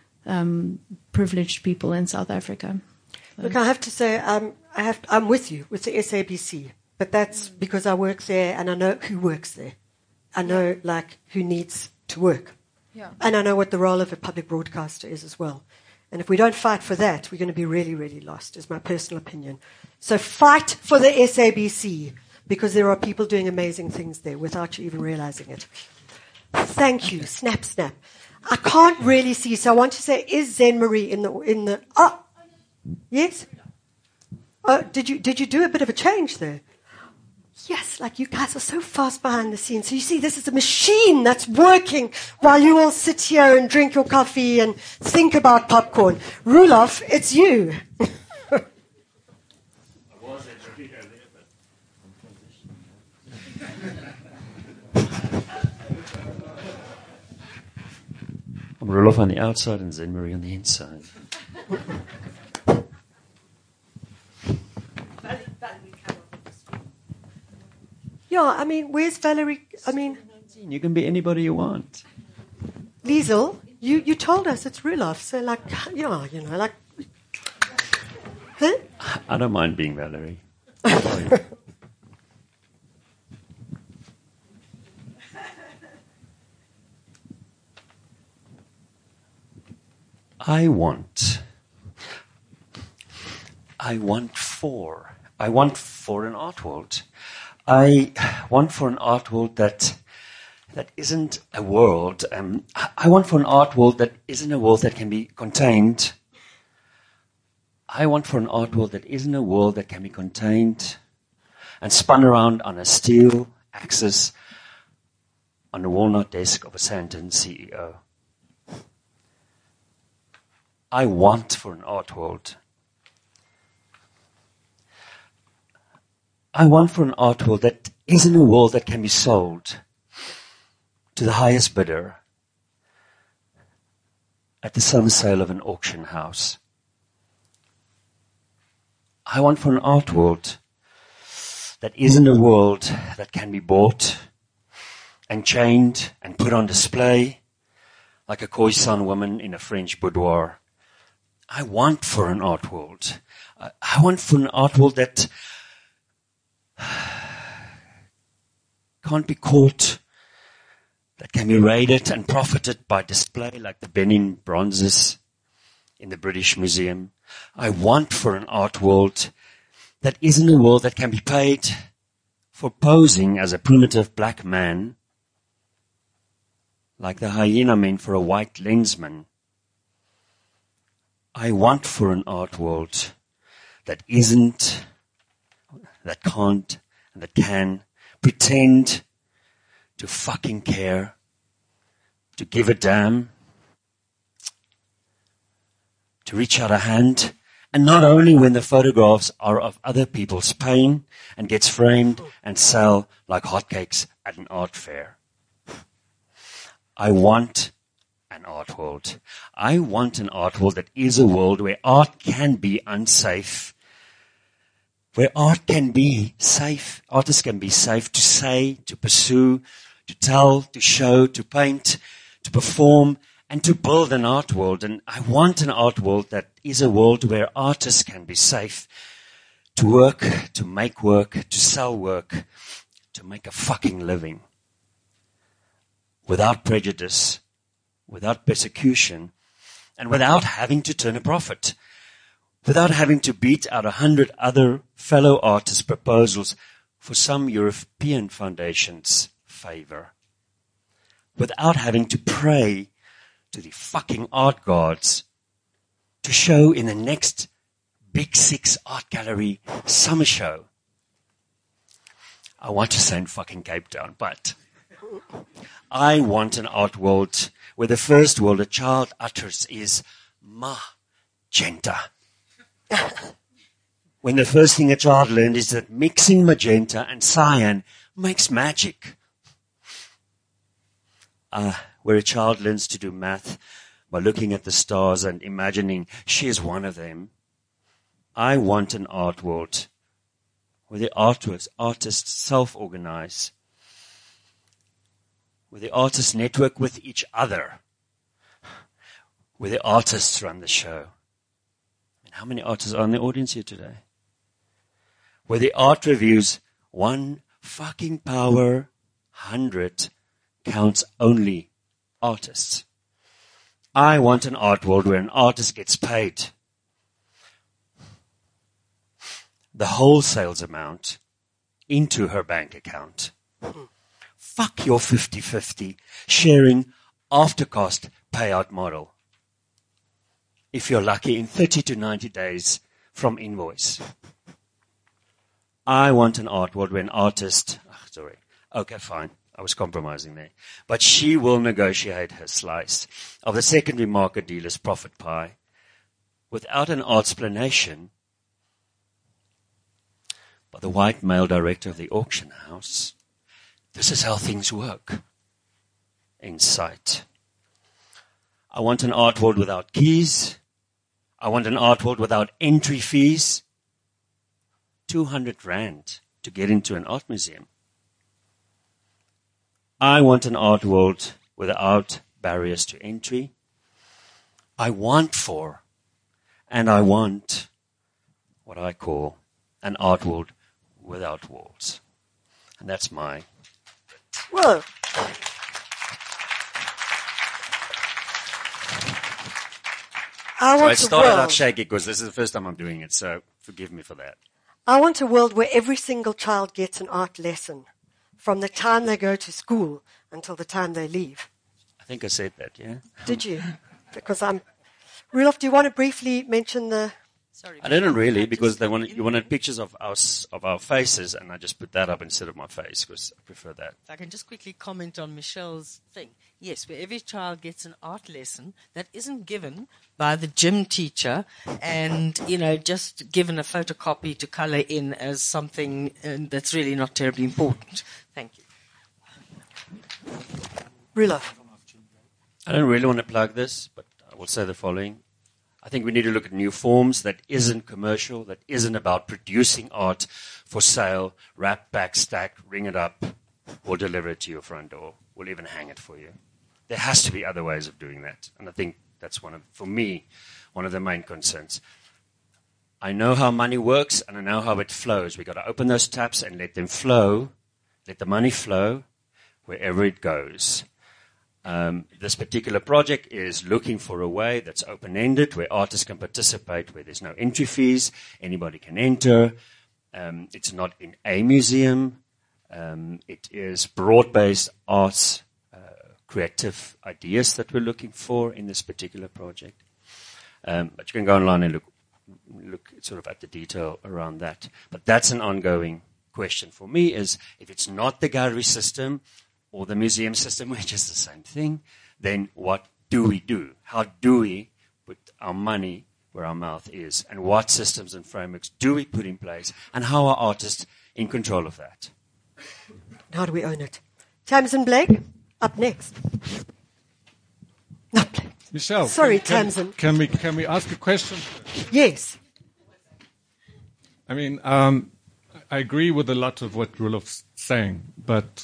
privileged people in South Africa. So. Look, I have to say, I'm with you with the SABC, but that's because I work there and I know who works there. I know who needs to work. Yeah. And I know what the role of a public broadcaster is as well. And if we don't fight for that, we're going to be really, really lost, is my personal opinion. So fight for the SABC, because there are people doing amazing things there without you even realizing it. Thank you. Snap, snap. I can't really see, so I want to say, is Zen Marie in the? Oh, yes. Oh, did you do a bit of a change there? Yes, you guys are so fast behind the scenes. So you see, this is a machine that's working while you all sit here and drink your coffee and think about popcorn. Roelof, it's you. I'm Roelof on the outside and Zen Marie on the inside. Yeah, where's Valerie? You can be anybody you want. Liesel, you told us it's Roelof, so huh? I don't mind being Valerie. I want for an art world. I want for an art world that isn't a world. I want for an art world that isn't a world that can be contained. I want for an art world that isn't a world that can be contained and spun around on a steel axis on the walnut desk of a Sandton CEO. I want for an art world. I want for an art world that isn't a world that can be sold to the highest bidder at the summer sale of an auction house. I want for an art world that isn't a world that can be bought and chained and put on display like a Khoisan woman in a French boudoir. I want for an art world. I want for an art world that can't be caught, that can be raided and profited by display like the Benin bronzes in the British Museum. I want for an art world that isn't a world that can be paid for posing as a primitive black man, like the hyena men for a white lensman. I want for an art world that isn't, that can't, and that can pretend to fucking care, to give a damn, to reach out a hand, and not only when the photographs are of other people's pain and gets framed and sell like hotcakes at an art fair. I want an art world. I want an art world that is a world where art can be unsafe, where art can be safe. Artists can be safe to say, to pursue, to tell, to show, to paint, to perform, and to build an art world. And I want an art world that is a world where artists can be safe to work, to make work, to sell work, to make a fucking living. Without prejudice, without persecution, and without having to turn a profit. Without having to beat out 100 other fellow artists' proposals for some European foundation's favor. Without having to pray to the fucking art gods to show in the next Big Six Art Gallery summer show. I want to say in fucking Cape Town, but I want an art world where the first word a child utters is magenta. When the first thing a child learned is that mixing magenta and cyan makes magic. Where a child learns to do math by looking at the stars and imagining she is one of them. I want an art world where the artists self-organize, where the artists network with each other, where the artists run the show. And how many artists are in the audience here today? Where the art reviews 1 fucking power 100 counts only artists. I want an art world where an artist gets paid the wholesales amount into her bank account. Fuck your 50-50 sharing after cost payout model. If you're lucky, in 30 to 90 days from invoice. I want an art world where an artist, okay, fine. I was compromising there. But she will negotiate her slice of the secondary market dealer's profit pie without an artsplanation by the white male director of the auction house. This is how things work in sight. I want an art world without keys. I want an art world without entry fees. 200 rand to get into an art museum. I want an art world without barriers to entry. I want what I call an art world without walls. And that's my... Well, I started out shaky because this is the first time I'm doing it, so forgive me for that. I want a world where every single child gets an art lesson from the time they go to school until the time they leave. I think I said that, yeah? Did you? Because Roelof, do you want to briefly mention the... Sorry, I didn't really, because you wanted pictures of our faces, and I just put that up instead of my face, because I prefer that. If I can just quickly comment on Michelle's thing. Yes, where every child gets an art lesson that isn't given by the gym teacher and, just given a photocopy to color in as something that's really not terribly important. Thank you. Roelof. I don't really want to plug this, but I will say the following. I think we need to look at new forms that isn't commercial, that isn't about producing art for sale, wrap, back, stack, ring it up, or deliver it to your front door. will even hang it for you. There has to be other ways of doing that. And I think that's for me, one of the main concerns. I know how money works and I know how it flows. We've got to open those taps and let them flow, let the money flow wherever it goes. This particular project is looking for a way that's open-ended, where artists can participate, where there's no entry fees, anybody can enter. It's not in a museum. It is broad-based arts, creative ideas that we're looking for in this particular project. But you can go online and look sort of at the detail around that. But that's an ongoing question for me, is if it's not the gallery system or the museum system, which is the same thing, then what do we do? How do we put our money where our mouth is? And what systems and frameworks do we put in place? And how are artists in control of that? How do we own it? Tamsin Blake, up next. Not Blake. Michelle. Sorry, Tamsin. Can we ask a question? Yes. I mean, I agree with a lot of what Roelof's saying, but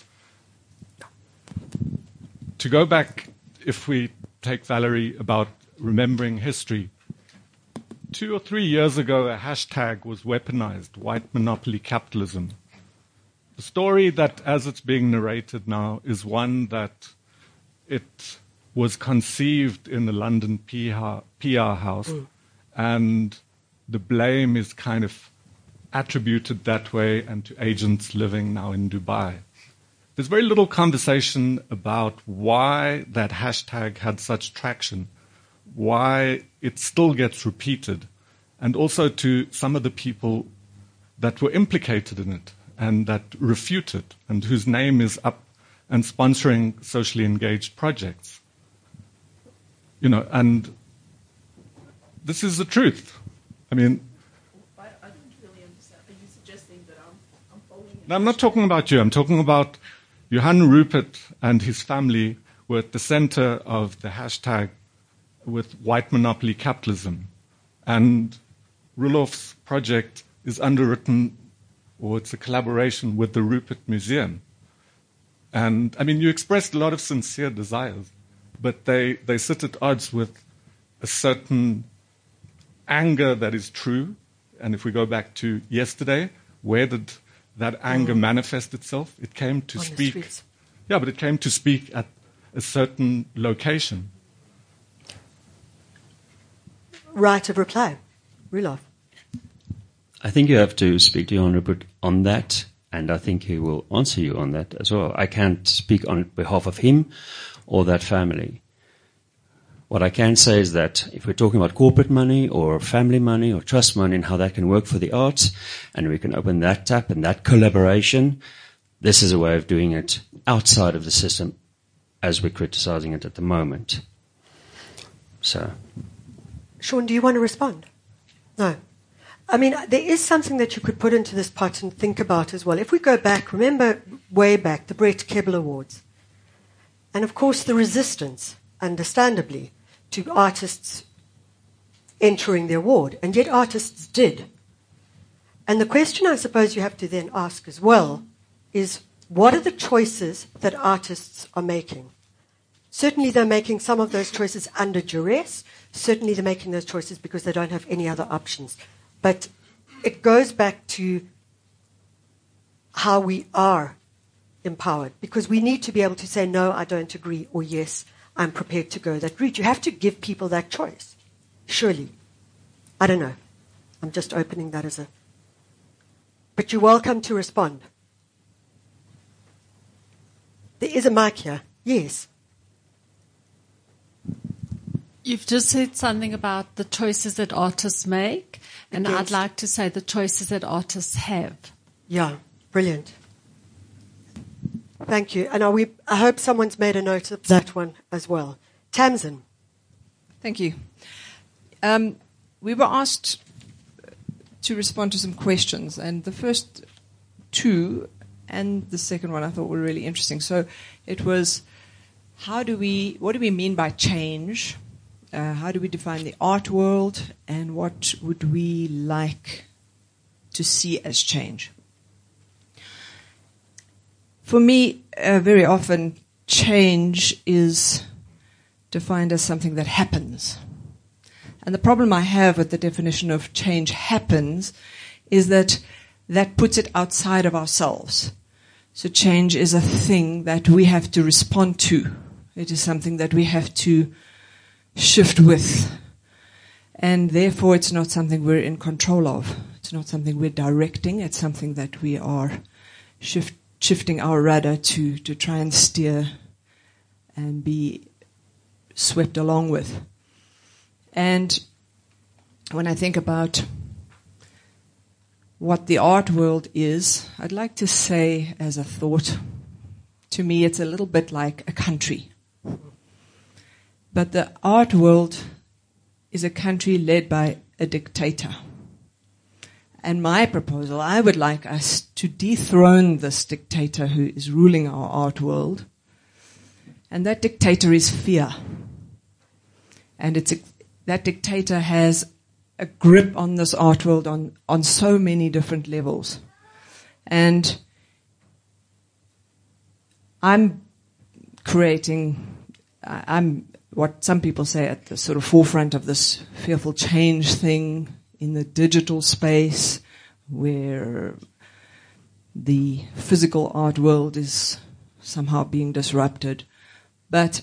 to go back, if we take Valerie about remembering history, 2 or 3 years ago, a hashtag was weaponized, white monopoly capitalism. The story that, as it's being narrated now, is one that it was conceived in the London PR house, and the blame is kind of attributed that way and to agents living now in Dubai. There's very little conversation about why that hashtag had such traction, why it still gets repeated, and also to some of the people that were implicated in it and that refute it and whose name is up and sponsoring socially engaged projects. You know, and this is the truth. I mean, I don't really understand. Are you suggesting that I'm following? No, I'm not talking about you. I'm talking about Johan Rupert and his family were at the center of the hashtag with white monopoly capitalism. And Roelof's project is underwritten, or it's a collaboration with the Rupert Museum. And, I mean, you expressed a lot of sincere desires, but they sit at odds with a certain anger that is true. And if we go back to yesterday, where did that anger manifest itself? It came to speak. Yeah, but it came to speak at a certain location. Right of reply. Roelof. I think you have to speak to Johan Rupert on that, and I think he will answer you on that as well. I can't speak on behalf of him or that family. What I can say is that if we're talking about corporate money or family money or trust money and how that can work for the arts, and we can open that tap and that collaboration, this is a way of doing it outside of the system as we're criticizing it at the moment. So, Sean, do you want to respond? No. I mean, there is something that you could put into this pot and think about as well. If we go back, remember way back, the Brett Kebble Awards. And of course the resistance, understandably, to artists entering the award. And yet artists did. And the question I suppose you have to then ask as well is, what are the choices that artists are making? Certainly they're making some of those choices under duress. Certainly they're making those choices because they don't have any other options. But it goes back to how we are empowered, because we need to be able to say, no, I don't agree, or yes, I'm prepared to go that route. You have to give people that choice, surely. I don't know. I'm just opening that as a... But you're welcome to respond. There is a mic here. Yes. You've just said something about the choices that artists make, and I'd like to say the choices that artists have. Yeah, brilliant. Thank you. And I hope someone's made a note of that one as well. Tamsin. Thank you. We were asked to respond to some questions, and the first two and the second one I thought were really interesting. So it was, what do we mean by change? How do we define the art world, and what would we like to see as change? For me, very often change is defined as something that happens. And the problem I have with the definition of change happens is that puts it outside of ourselves. So change is a thing that we have to respond to. It is something that we have to shift with. And therefore it's not something we're in control of. It's not something we're directing. It's something that we are shifting our rudder to try and steer and be swept along with. And when I think about what the art world is, I'd like to say as a thought, to me it's a little bit like a country. But the art world is a country led by a dictator. And my proposal, I would like us to dethrone this dictator who is ruling our art world. And that dictator is fear. And that dictator has a grip on this art world on so many different levels. And I'm what some people say at the sort of forefront of this fearful change thing in the digital space, where the physical art world is somehow being disrupted. But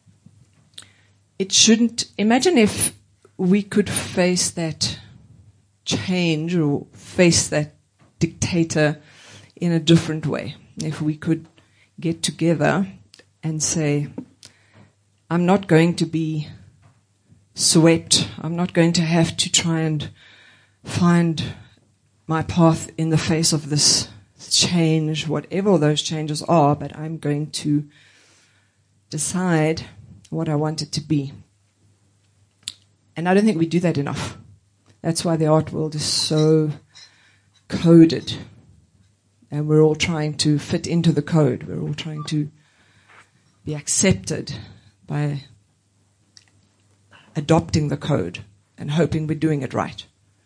it shouldn't. Imagine if we could face that change or face that dictator in a different way. If we could get together and say, I'm not going to be swept. I'm not going to have to try and find my path in the face of this change, whatever those changes are, but I'm going to decide what I want it to be. And I don't think we do that enough. That's why the art world is so coded. And we're all trying to fit into the code. We're all trying to be accepted by adopting the code and hoping we're doing it right.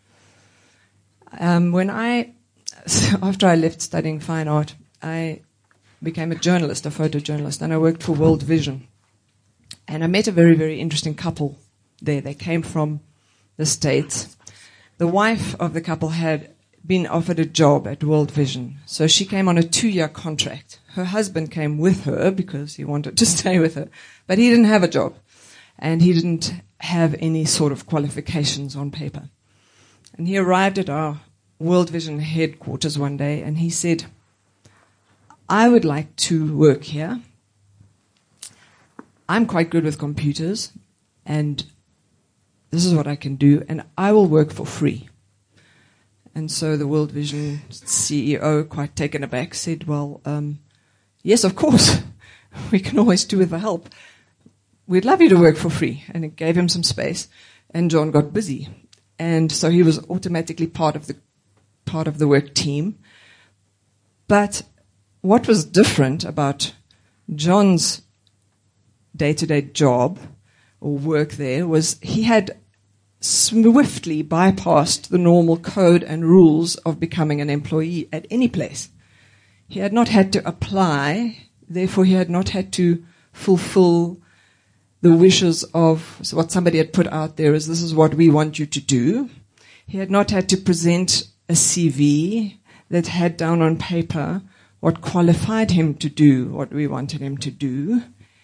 After I left studying fine art, I became a journalist, a photojournalist, and I worked for World Vision. And I met a very, very interesting couple there. They came from the States. The wife of the couple had been offered a job at World Vision. So she came on a 2-year contract. Her husband came with her because he wanted to stay with her. But he didn't have a job. And he didn't have any sort of qualifications on paper. And he arrived at our World Vision headquarters one day and he said, I would like to work here. I'm quite good with computers and this is what I can do and I will work for free. And so the World Vision CEO, quite taken aback, said, well, yes, of course. We can always do with the help. We'd love you to work for free. And it gave him some space. And John got busy. And so he was automatically part of the work team. But what was different about John's day-to-day job or work there was he had swiftly bypassed the normal code and rules of becoming an employee at any place. He had not had to apply, therefore he had not had to fulfill the wishes of what somebody had put out there as this is what we want you to do. He had not had to present a CV that had down on paper what qualified him to do what we wanted him to do.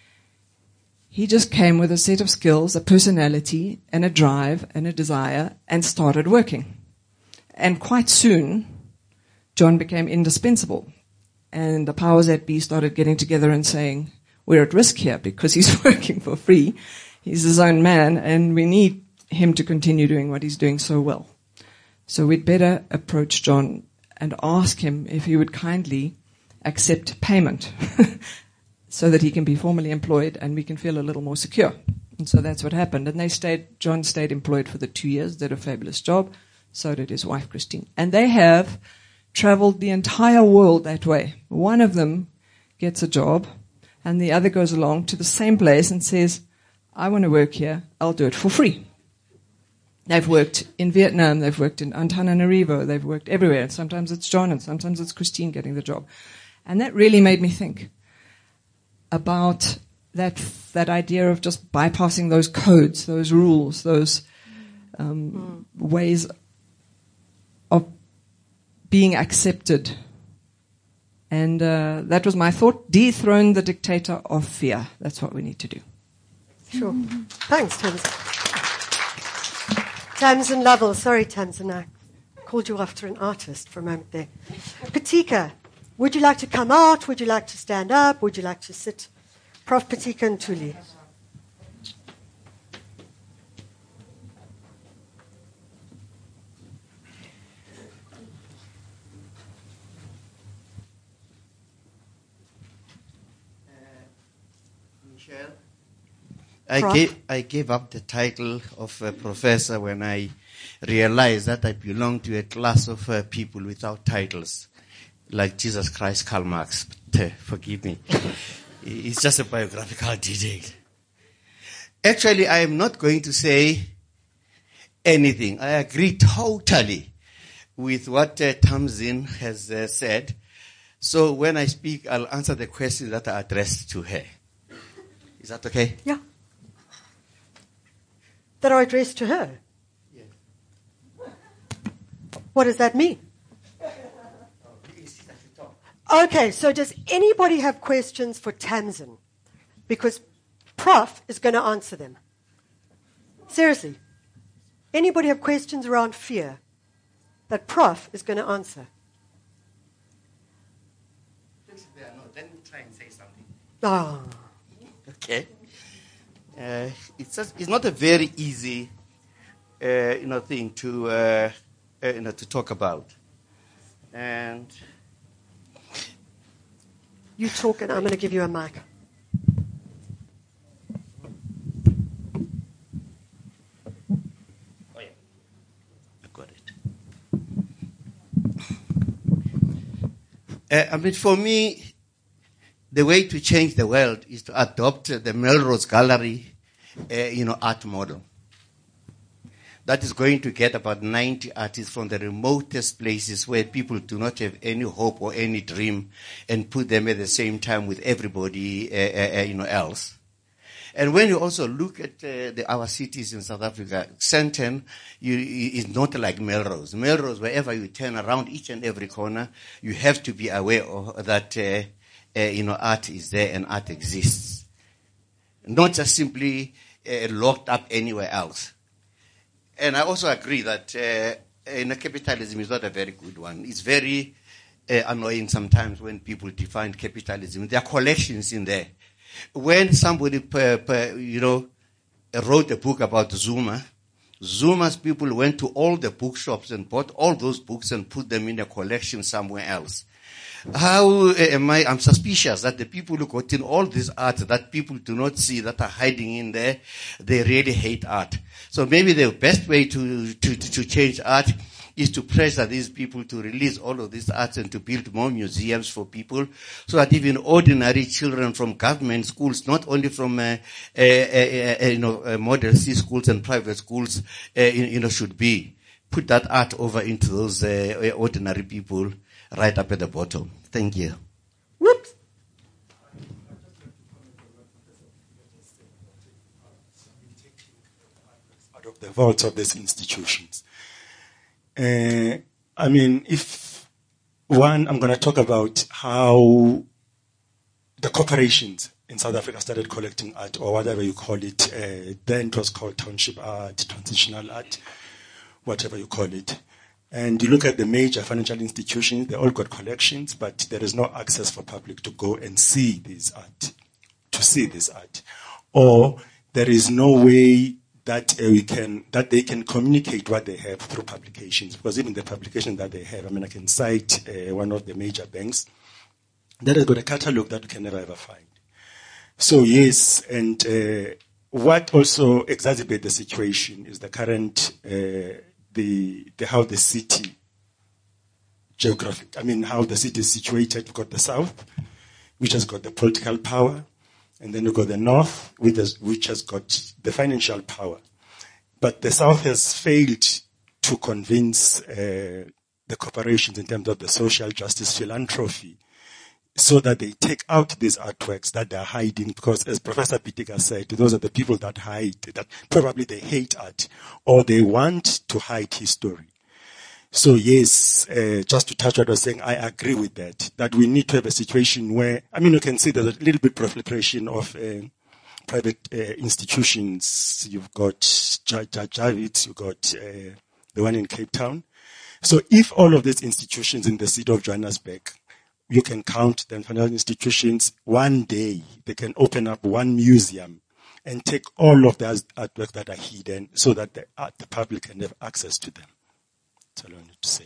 He just came with a set of skills, a personality, and a drive, and a desire, and started working. And quite soon, John became indispensable. And the powers that be started getting together and saying, we're at risk here because he's working for free. He's his own man, and we need him to continue doing what he's doing so well. So we'd better approach John and ask him if he would kindly accept payment so that he can be formally employed and we can feel a little more secure. And so that's what happened. And John stayed employed for the 2 years, did a fabulous job. So did his wife, Christine. And they have traveled the entire world that way. One of them gets a job and the other goes along to the same place and says, I want to work here. I'll do it for free. They've worked in Vietnam. They've worked in Antananarivo. They've worked everywhere. Sometimes it's John and sometimes it's Christine getting the job. And that really made me think. about that idea of just bypassing those codes, those rules, those ways of being accepted. And that was my thought. Dethrone the dictator of fear. That's what we need to do. Sure. Thanks, Tamsin. Tamsin Lovell. Sorry, Tamsin, I called you after an artist for a moment there. Patika, would you like to come out? Would you like to stand up? Would you like to sit? Prof. Patika Ntuli. I gave up the title of professor when I realized that I belong to a class of people without titles, like Jesus Christ, Karl Marx. Forgive me. It's just a biographical detail. Actually, I am not going to say anything. I agree totally with what Tamsin has said. So when I speak, I'll answer the questions that are addressed to her. Is that okay? Yeah. That are addressed to her? Yes. What does that mean? Okay, so does anybody have questions for Tamsin? Because Prof is going to answer them. Seriously. Anybody have questions around fear that Prof is going to answer? Then try and say something. Oh. Okay. It's not a very easy, thing to talk about. And you talk, and I'm going to give you a mic. Oh yeah, I got it. For me, the way to change the world is to adopt the Melrose Gallery, art model. That is going to get about 90 artists from the remotest places where people do not have any hope or any dream, and put them at the same time with everybody, else. And when you also look at our cities in South Africa, Sandton is not like Melrose. Melrose, wherever you turn around each and every corner, you have to be aware of that. Art is there and art exists. Not just simply locked up anywhere else. And I also agree that capitalism is not a very good one. It's very annoying sometimes when people define capitalism. There are collections in there. When somebody, wrote a book about Zuma, Zuma's people went to all the bookshops and bought all those books and put them in a collection somewhere else. I'm suspicious that the people who got in all this art that people do not see, that are hiding in there, they really hate art. So maybe the best way to change art is to pressure these people to release all of these arts and to build more museums for people, so that even ordinary children from government schools, not only from model C schools and private schools, should be put that art over into those ordinary people right up at the bottom. Thank you. Whoops. Out of the vaults of these institutions. I'm going to talk about how the corporations in South Africa started collecting art, or whatever you call it. Then it was called township art, transitional art, whatever you call it. And you look at the major financial institutions, they all got collections, but there is no access for public to go and see this art, Or there is no way that they can communicate what they have through publications, because even the publication that they have, I can cite one of the major banks that has got a catalog that you can never ever find. So yes, and what also exacerbates the situation is the current how the city how the city is situated. You've got the south, which has got the political power, and then you've got the north, which has got the financial power. But the south has failed to convince the corporations in terms of the social justice philanthropy so that they take out these artworks that they're hiding, because as Professor Pitika said, those are the people that hide, that probably they hate art or they want to hide history. So yes, just to touch what I was saying, I agree with that we need to have a situation where, you can see there's a little bit proliferation of private institutions. You've got Javits, you've got the one in Cape Town. So if all of these institutions in the city of Johannesburg, you can count them for institutions, one day they can open up one museum and take all of the artworks that are hidden so that the public can have access to them. That's all I wanted to say.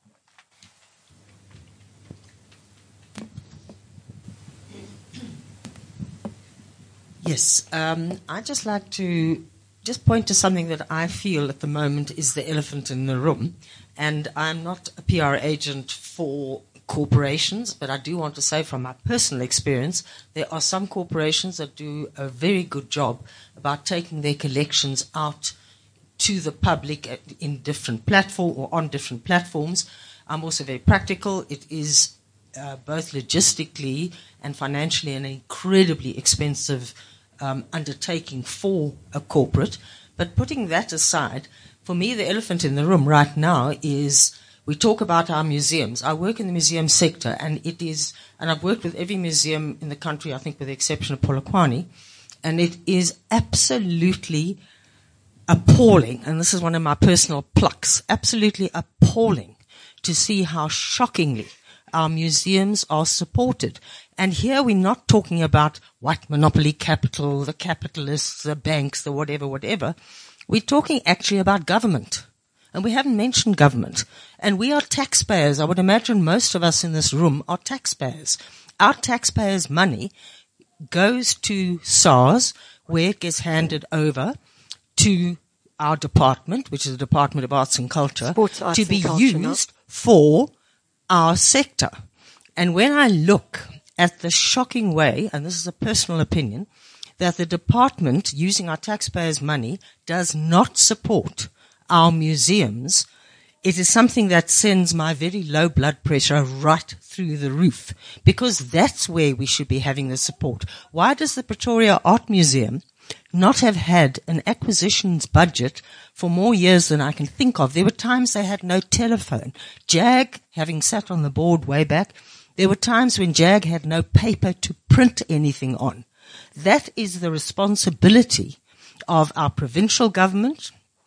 Yes, I'd just like to just point to something that I feel at the moment is the elephant in the room. And I'm not a PR agent for corporations, but I do want to say from my personal experience, there are some corporations that do a very good job about taking their collections out to the public in different platforms or on different platforms. I'm also very practical. It is both logistically and financially an incredibly expensive undertaking for a corporate. But putting that aside, for me, the elephant in the room right now is we talk about our museums. I work in the museum sector, and I've worked with every museum in the country, I think with the exception of Polokwane, and it is absolutely appalling, and this is one of my personal plucks, absolutely appalling to see how shockingly our museums are supported. And here we're not talking about white monopoly capital, the capitalists, the banks, the whatever. We're talking actually about government. And we haven't mentioned government. And we are taxpayers. I would imagine most of us in this room are taxpayers. Our taxpayers' money goes to SARS, where it gets handed over to our department, which is the Department of Arts and Culture, to be used for our sector. And when I look at the shocking way, and this is a personal opinion, that the department, using our taxpayers' money, does not support our museums, it is something that sends my very low blood pressure right through the roof, because that's where we should be having the support. Why does the Pretoria Art Museum not have had an acquisitions budget for more years than I can think of? There were times they had no telephone. JAG, having sat on the board way back, there were times when JAG had no paper to print anything on. That is the responsibility of our provincial government.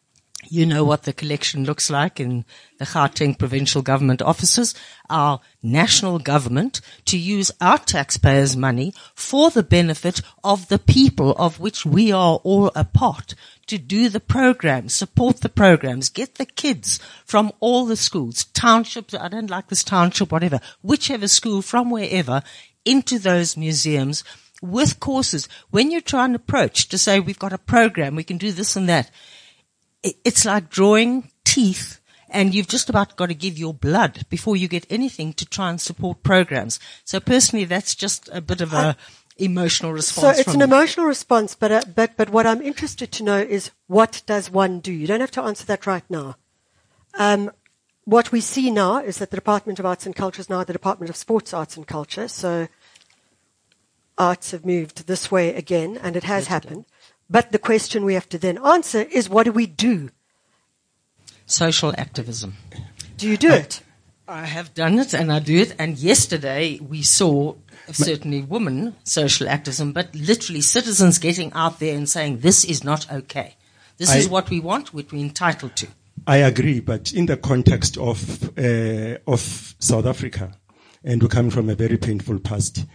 You know what the collection looks like in the Gauteng provincial government offices, our national government, to use our taxpayers' money for the benefit of the people of which we are all a part, to do the programs, support the programs, get the kids from all the schools, townships, I don't like this township, whatever, whichever school, from wherever, into those museums with courses. When you try and approach to say we've got a program, we can do this and that, it's like drawing teeth, and you've just about got to give your blood before you get anything to try and support programs. So personally, that's just a bit of a emotional response. So it's an emotional response, but what I'm interested to know is, what does one do? You don't have to answer that right now. What we see now is that the Department of Arts and Culture is now the Department of Sports, Arts and Culture. So arts have moved this way again, and it has happened. But the question we have to then answer is, what do we do? Social activism. Do you do it? I have done it, and I do it. And yesterday we saw certainly women social activism, but literally citizens getting out there and saying, this is not okay. This is what we want, what we're entitled to. I agree, but in the context of South Africa, and we're coming from a very painful past,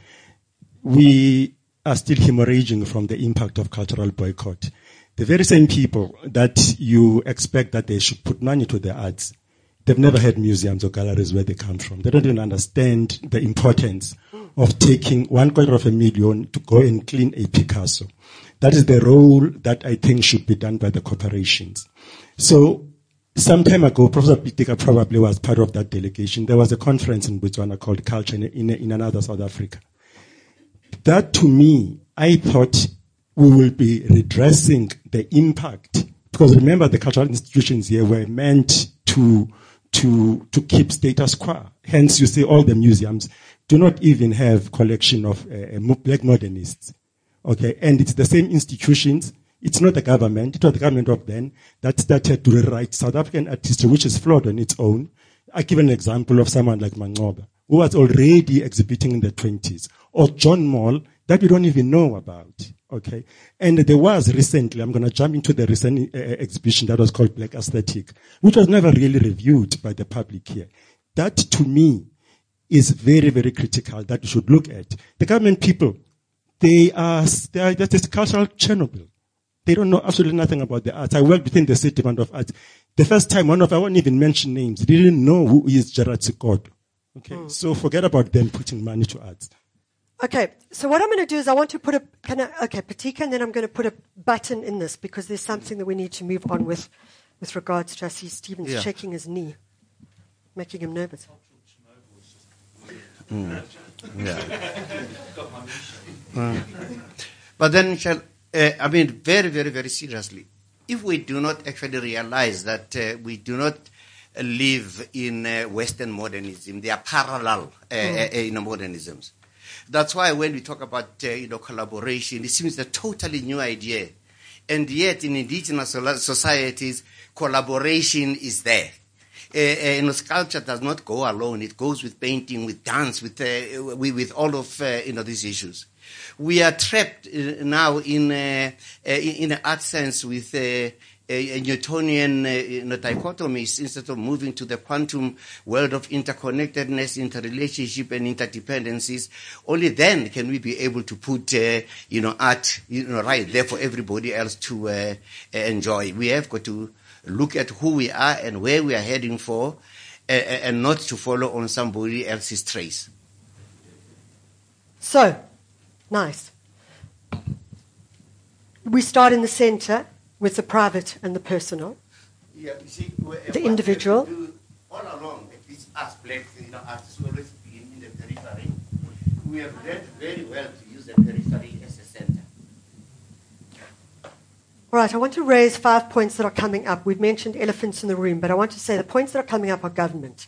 we are still hemorrhaging from the impact of cultural boycott. The very same people that you expect that they should put money to the arts, they've never had museums or galleries where they come from. They don't even understand the importance of taking $250,000 to go and clean a Picasso. That is the role that I think should be done by the corporations. So some time ago, Professor Pitika probably was part of that delegation. There was a conference in Botswana called Culture in another South Africa. That, to me, I thought we will be redressing the impact, because remember, the cultural institutions here were meant to keep status quo. Hence, you see all the museums do not even have collection of black modernists. Okay, and it's the same institutions. It's not the government. It was the government of then that started to rewrite South African art history, which is flawed on its own. I give an example of someone like Mancoba, who was already exhibiting in the 20s, or John Moll, that we don't even know about. Okay, and there was recently, I'm going to jump into the recent exhibition that was called Black Aesthetic, which was never really reviewed by the public here. That, to me, is very, very critical that we should look at. The government people, they are just cultural Chernobyl. They don't know absolutely nothing about the arts. I worked within the State Department of Arts. The first time, I won't even mention names, they didn't know who is Gerard Sikoto. Okay, so forget about them putting money to arts. Okay, so what I'm going to do is I want to put Patika, and then I'm going to put a button in this because there's something that we need to move on with regards to. I see Stephen's shaking his knee, making him nervous. But then, very, very, very seriously, if we do not actually realize that we do not live in Western modernism, they are parallel modernisms. That's why when we talk about collaboration, it seems a totally new idea, and yet in indigenous societies, collaboration is there. Sculpture does not go alone; it goes with painting, with dance, with all of these issues. We are trapped now in an art sense with Newtonian dichotomies instead of moving to the quantum world of interconnectedness, interrelationship, and interdependencies. Only then can we be able to put art right there for everybody else to enjoy. We have got to look at who we are and where we are heading for, and not to follow on somebody else's trace. So, nice. We start in the center with the private and the personal. Yeah, you see, the individual. All along, it's us black artists always begin in the periphery. We have learned very well to use the periphery as a center. All right, I want to raise 5 points that are coming up. We've mentioned elephants in the room, but I want to say the points that are coming up are government.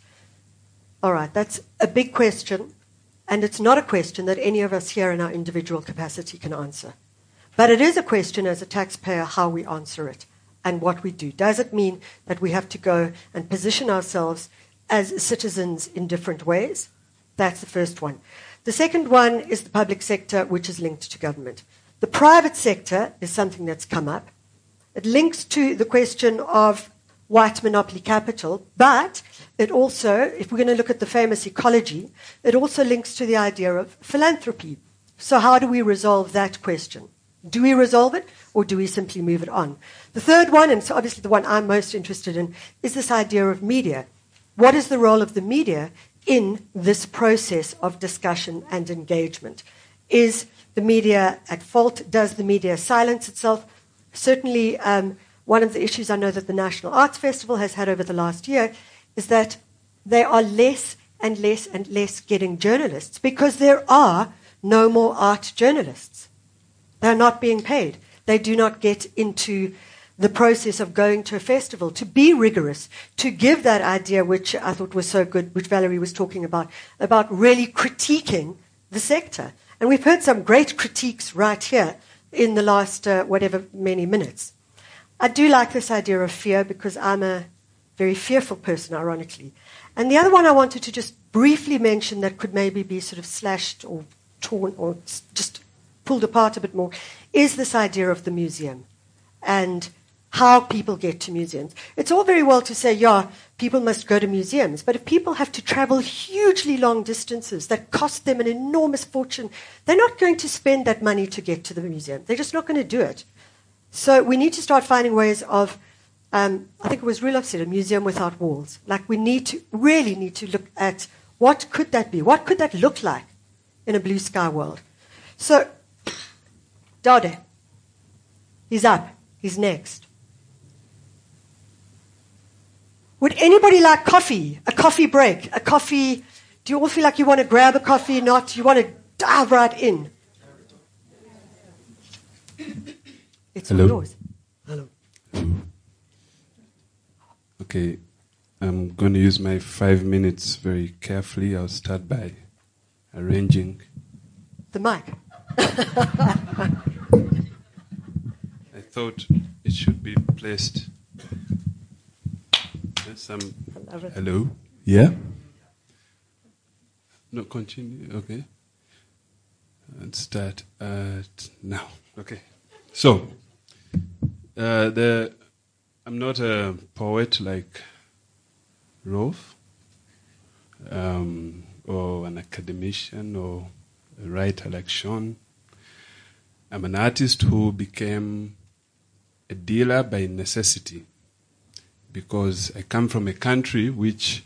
All right, that's a big question, and it's not a question that any of us here in our individual capacity can answer. But it is a question as a taxpayer how we answer it and what we do. Does it mean that we have to go and position ourselves as citizens in different ways? That's the first one. The second one is the public sector, which is linked to government. The private sector is something that's come up. It links to the question of white monopoly capital, but it also, if we're going to look at the famous ecology, it also links to the idea of philanthropy. So how do we resolve that question? Do we resolve it, or do we simply move it on? The third one, and so obviously the one I'm most interested in, is this idea of media. What is the role of the media in this process of discussion and engagement? Is the media at fault? Does the media silence itself? Certainly, one of the issues I know that the National Arts Festival has had over the last year is that they are less and less and less getting journalists because there are no more art journalists. They're not being paid. They do not get into the process of going to a festival to be rigorous, to give that idea, which I thought was so good, which Valerie was talking about really critiquing the sector. And we've heard some great critiques right here in the last many minutes. I do like this idea of fear because I'm a very fearful person, ironically. And the other one I wanted to just briefly mention that could maybe be sort of slashed or torn or just pulled apart a bit more is this idea of the museum and how people get to museums. It's all very well to say, yeah, people must go to museums, but if people have to travel hugely long distances that cost them an enormous fortune, they're not going to spend that money to get to the museum. They're just not going to do it. So we need to start finding ways of, I think it was Roelof said, a museum without walls. Like we really need to look at what could that be? What could that look like in a blue sky world? So, Dade, he's up. He's next. Would anybody like coffee? A coffee break? A coffee? Do you all feel like you want to grab a coffee? Not? You want to dive right in? It's all yours. Hello. Okay. I'm going to use my 5 minutes very carefully. I'll start by arranging. The mic. I thought it should be placed. Hello? Yeah? No, continue. Okay. Let's start now. Okay. So, I'm not a poet like Rolf, or an academician or a writer like Sean. I'm an artist who became a dealer by necessity, because I come from a country which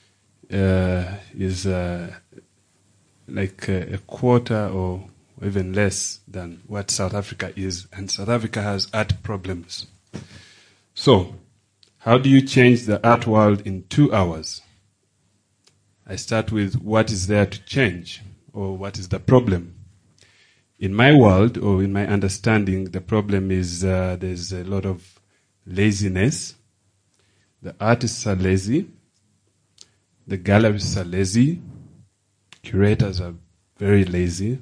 is like a quarter or even less than what South Africa is, and South Africa has art problems. So, how do you change the art world in 2 hours? I start with what is there to change, or what is the problem. In my world, or in my understanding, the problem is there's a lot of laziness. The artists are lazy. The gallerists are lazy. Curators are very lazy.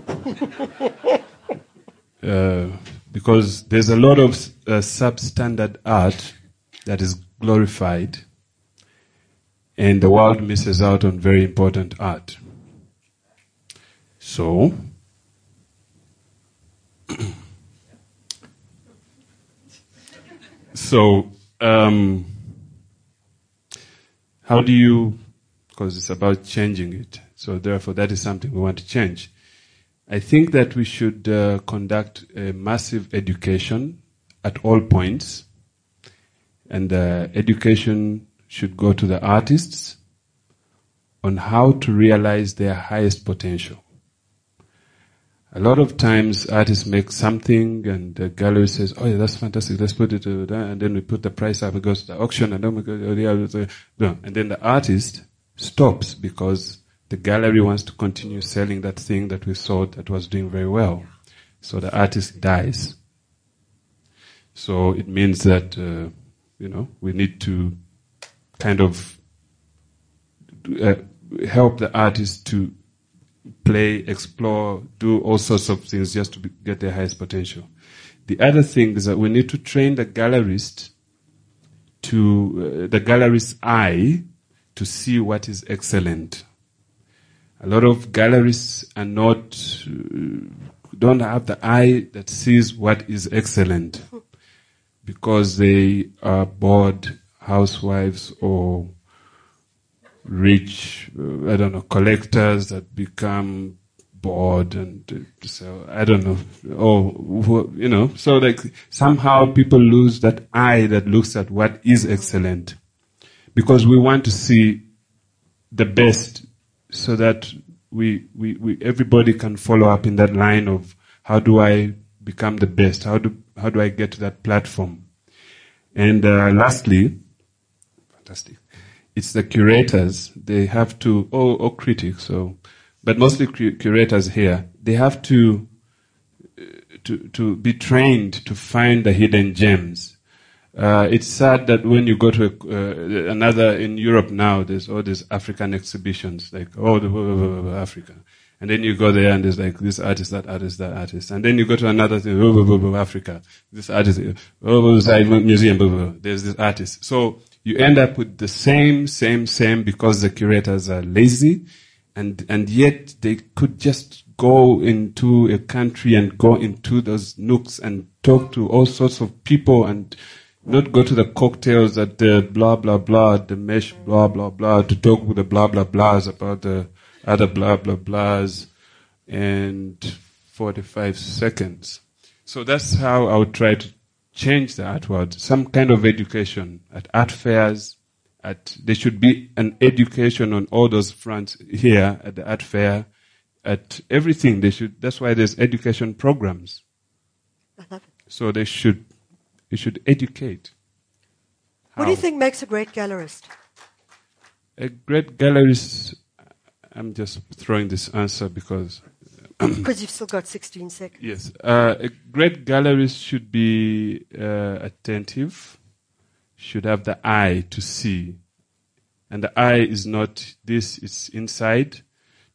Because there's a lot of substandard art that is glorified, and the world misses out on very important art. So, how do you, because it's about changing it, so therefore that is something we want to change. I think that we should conduct a massive education at all points, and education should go to the artists on how to realize their highest potential. A lot of times artists make something and the gallery says, oh yeah, that's fantastic, let's put it there, and then we put the price up, it goes to the auction, and then the artist stops because the gallery wants to continue selling that thing that we saw that was doing very well. So the artist dies. So it means that, we need to kind of help the artist to play, explore, do all sorts of things just to get their highest potential. The other thing is that we need to train the gallerist the gallerist's eye to see what is excellent. A lot of gallerists don't have the eye that sees what is excellent, because they are bored housewives or rich, collectors that become bored and so, so like somehow people lose that eye that looks at what is excellent, because we want to see the best so that everybody can follow up in that line of how do I become the best? How do I get to that platform? And lastly, fantastic. It's the curators. They have to, or critics, but mostly curators here. They have to be trained to find the hidden gems. It's sad that when you go to in Europe now, there's all these African exhibitions, like Africa, and then you go there and there's like this artist, that artist, that artist, and then you go to another thing, Africa, this artist, museum, there's this artist. So you end up with the same, because the curators are lazy, and yet they could just go into a country and go into those nooks and talk to all sorts of people and not go to the cocktails at the blah, blah, blah, the mesh, blah, blah, blah, to talk with the blah, blah, blahs about the other blah, blah, blahs, and 45 seconds. So that's how I would try to change the art world. Some kind of education at art fairs. There should be an education on all those fronts here at the art fair, at everything. That's why there's education programs. So you should educate. What do you think makes a great gallerist? A great gallerist, I'm just throwing this answer because because you've still got 16 seconds. Yes. A great gallerist should be attentive, should have the eye to see. And the eye is not this, it's inside,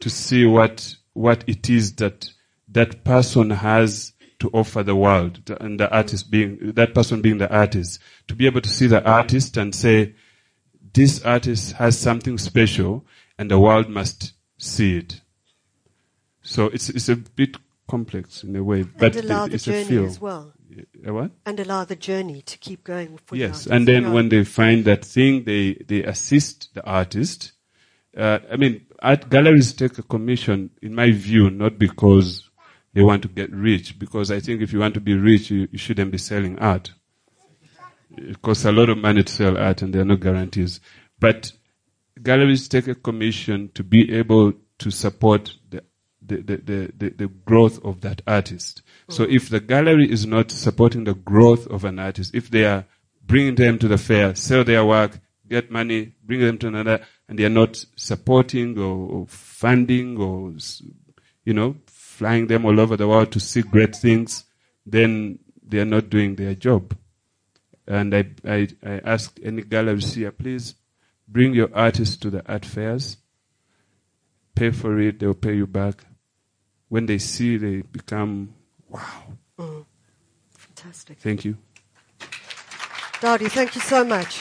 to see what it is that person has to offer the world, and the artist that person being the artist, to be able to see the artist and say, this artist has something special and the world must see it. So it's a bit complex in a way, but allow it's the a journey feel. as well. What? And allow the journey to keep going. For the Yes, artist. and then when they find that thing, they assist the artist. Art galleries take a commission, in my view, not because they want to get rich, because I think if you want to be rich, you shouldn't be selling art. It costs a lot of money to sell art, and there are no guarantees. But galleries take a commission to be able to support the growth of that artist. So if the gallery is not supporting the growth of an artist, if they are bringing them to the fair, sell their work, get money, bring them to another, and they are not supporting or funding or, flying them all over the world to see great things, then they are not doing their job. And I ask any galleries here, please bring your artists to the art fairs, pay for it, they'll pay you back. When they see, they become, wow. Fantastic. Thank you. Dadi, thank you so much.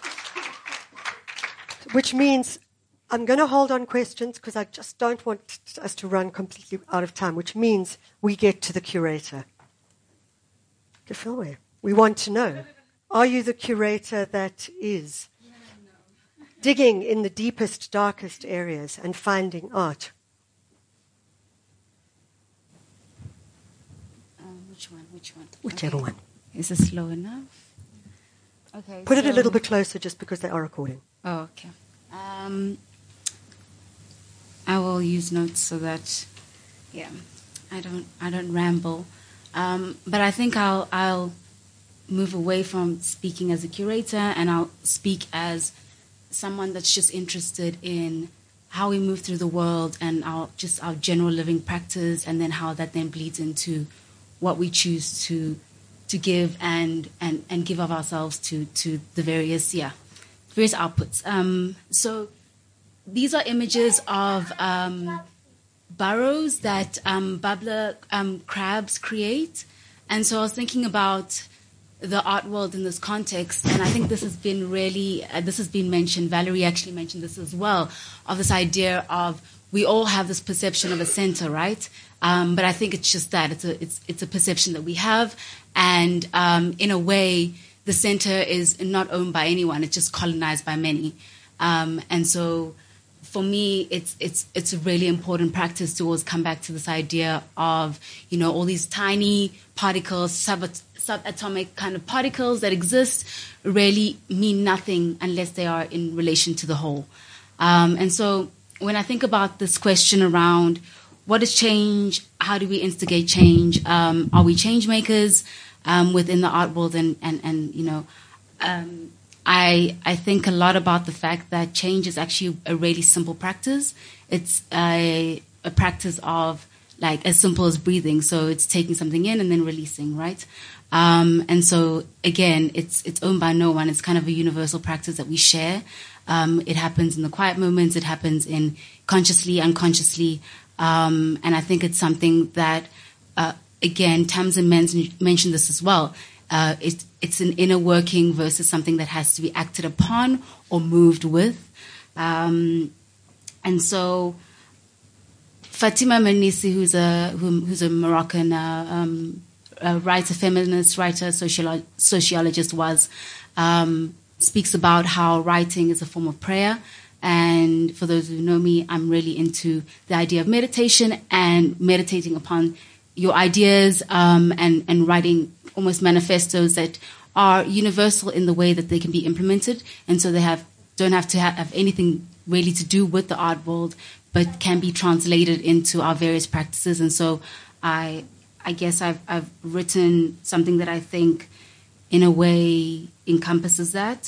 Which means I'm going to hold on questions because I just don't want us to run completely out of time, which means we get to the curator. Gefilwe, we want to know, are you the curator that is digging in the deepest, darkest areas and finding art? Which one? Whichever one. Is it slow enough? Okay. Put it a little bit closer just because they are recording. Oh, okay. I will use notes so that, I don't ramble. But I think I'll move away from speaking as a curator, and I'll speak as someone that's just interested in how we move through the world and our general living practice, and then how that then bleeds into what we choose to give and give of ourselves to the various outputs. So these are images of burrows that bubbler crabs create. And so I was thinking about the art world in this context, and I think this has been mentioned. Valerie actually mentioned this as well, of this idea of we all have this perception of a center, right? But I think it's just that it's a perception that we have, and in a way, the center is not owned by anyone; it's just colonized by many. And so, for me, it's a really important practice to always come back to this idea of all these tiny particles, subatomic kind of particles that exist, really mean nothing unless they are in relation to the whole. And so, when I think about this question around what is change, how do we instigate change, are we change makers within the art world, I think a lot about the fact that change is actually a really simple practice. It's a practice of as simple as breathing. So it's taking something in and then releasing, right? And so again, it's owned by no one. It's kind of a universal practice that we share. It happens in the quiet moments. It happens in consciously, unconsciously. And I think it's something that, again, Tamsin mentioned this as well. It's an inner working versus something that has to be acted upon or moved with. And so Fatima Mernissi, who's a Moroccan writer, feminist writer, sociologist, speaks about how writing is a form of prayer. And for those who know me, I'm really into the idea of meditation and meditating upon your ideas and writing almost manifestos that are universal in the way that they can be implemented. And so they don't have to have anything really to do with the art world, but can be translated into our various practices. And so I guess I've written something that I think in a way encompasses that.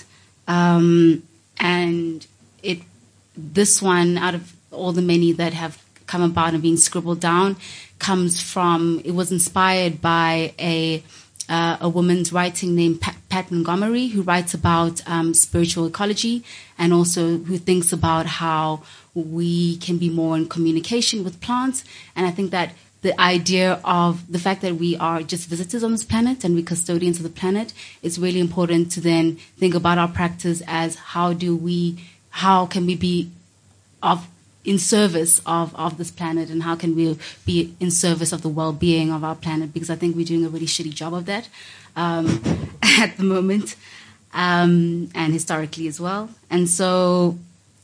And this one, out of all the many that have come about and being scribbled down, it was inspired by a woman's writing named Pat Montgomery, who writes about spiritual ecology, and also who thinks about how we can be more in communication with plants. And I think that the idea of the fact that we are just visitors on this planet and we're custodians of the planet, it's really important to then think about our practice as how can we be in service of this planet, and how can we be in service of the well-being of our planet, because I think we're doing a really shitty job of that at the moment, and historically as well. And so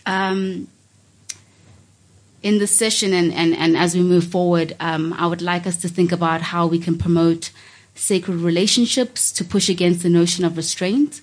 in this session and as we move forward, I would like us to think about how we can promote sacred relationships to push against the notion of restraint,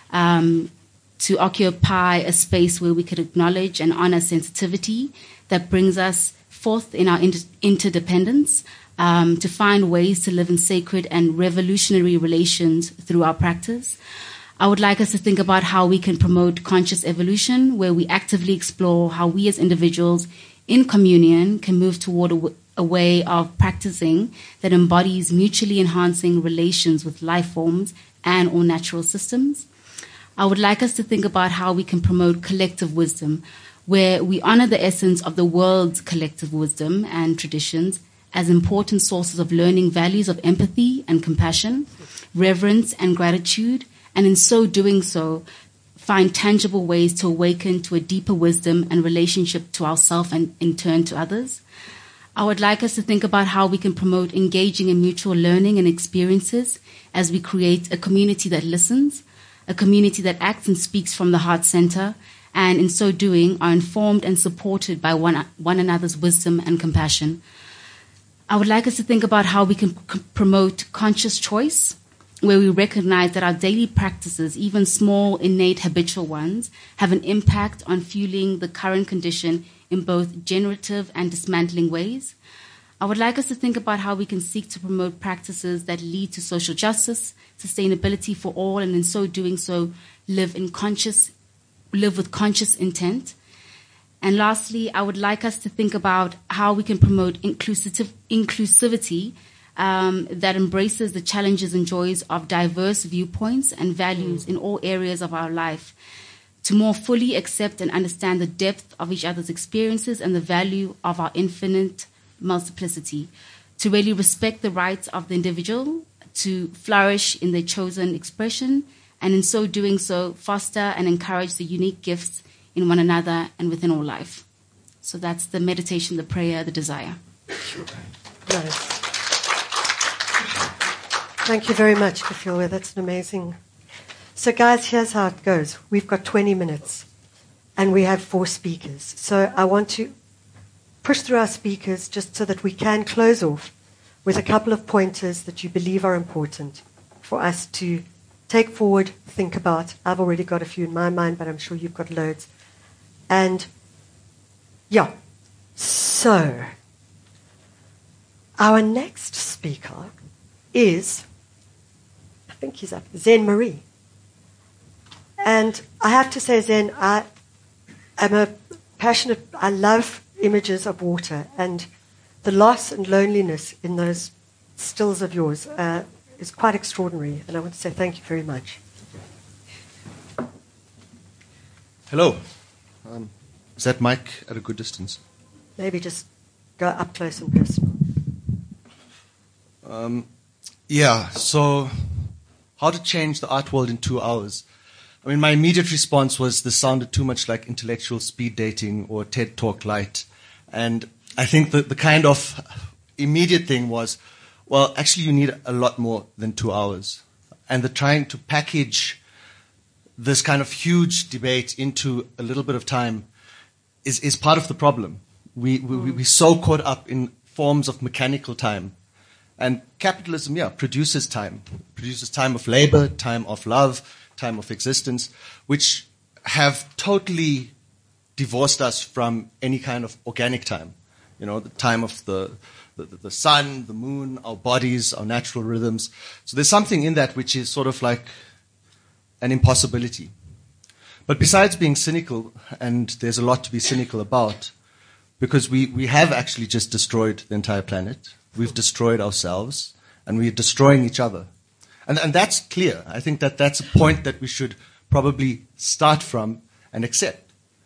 to occupy a space where we could acknowledge and honor sensitivity that brings us forth in our interdependence, to find ways to live in sacred and revolutionary relations through our practice. I would like us to think about how we can promote conscious evolution, where we actively explore how we as individuals in communion can move toward a way of practicing that embodies mutually enhancing relations with life forms and all natural systems. I would like us to think about how we can promote collective wisdom, where we honor the essence of the world's collective wisdom and traditions as important sources of learning values of empathy and compassion, reverence and gratitude, and in so doing find tangible ways to awaken to a deeper wisdom and relationship to ourselves and in turn to others. I would like us to think about how we can promote engaging in mutual learning and experiences as we create a community that listens, a community that acts and speaks from the heart center, and in so doing are informed and supported by one another's wisdom and compassion. I would like us to think about how we can promote conscious choice, where we recognize that our daily practices, even small, innate, habitual ones, have an impact on fueling the current condition in both generative and dismantling ways. I would like us to think about how we can seek to promote practices that lead to social justice, sustainability for all, and in so doing live with conscious intent. And lastly, I would like us to think about how we can promote inclusivity that embraces the challenges and joys of diverse viewpoints and values in all areas of our life, to more fully accept and understand the depth of each other's experiences and the value of our infinite multiplicity, to really respect the rights of the individual to flourish in their chosen expression, and in so doing foster and encourage the unique gifts in one another and within all life. So that's the meditation, the prayer, the desire. Nice. Thank you very much, Kafilwe. That's amazing. So, guys, here's how it goes. We've got 20 minutes, and we have 4 speakers. So I want to push through our speakers just so that we can close off with a couple of pointers that you believe are important for us to take forward, think about. I've already got a few in my mind, but I'm sure you've got loads. And, yeah. So, our next speaker is, I think he's up, Zen Marie. And I have to say, Zen, I love images of water, and the loss and loneliness in those stills of yours is quite extraordinary, and I want to say thank you very much. Hello. Is that mic at a good distance? Maybe just go up close and personal. So how to change the art world in 2 hours? I mean, my immediate response was this sounded too much like intellectual speed dating or TED Talk light. And I think that the kind of immediate thing was, well, actually you need a lot more than 2 hours. And the trying to package this kind of huge debate into a little bit of time is part of the problem. We're so caught up in forms of mechanical time. And capitalism, produces time of labor, time of love, time of existence, which have totally divorced us from any kind of organic time. You know, the time of the sun, the moon, our bodies, our natural rhythms. So there's something in that which is sort of like an impossibility. But besides being cynical, and there's a lot to be cynical about, because we have actually just destroyed the entire planet. We've destroyed ourselves, and we're destroying each other. And that's clear. I think that's a point that we should probably start from and accept.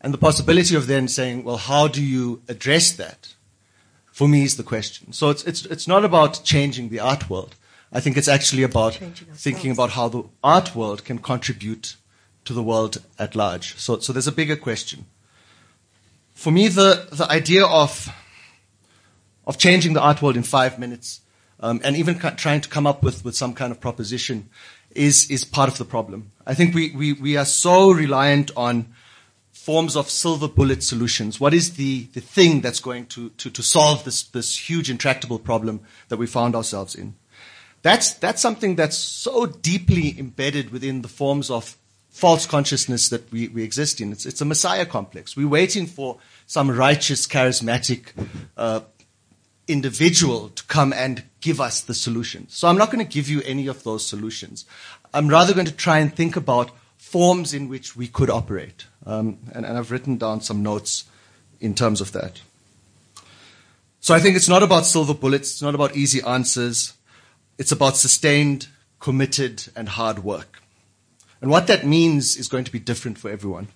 And the possibility of then saying, well, how do you address that? For me is the question. So it's not about changing the art world. I think it's actually about thinking about how the art world can contribute to the world at large. So there's a bigger question. For me, the idea of changing the art world in 5 minutes, and even trying to come up with some kind of proposition is part of the problem. I think we are so reliant on forms of silver bullet solutions. What is the thing that's going to solve this huge intractable problem that we found ourselves in? That's something that's so deeply embedded within the forms of false consciousness that we exist in. It's a messiah complex. We're waiting for some righteous, charismatic individual to come and give us the solution. So I'm not going to give you any of those solutions. I'm rather going to try and think about forms in which we could operate. And I've written down some notes in terms of that. So I think it's not about silver bullets. It's not about easy answers. It's about sustained, committed, and hard work. And what that means is going to be different for everyone.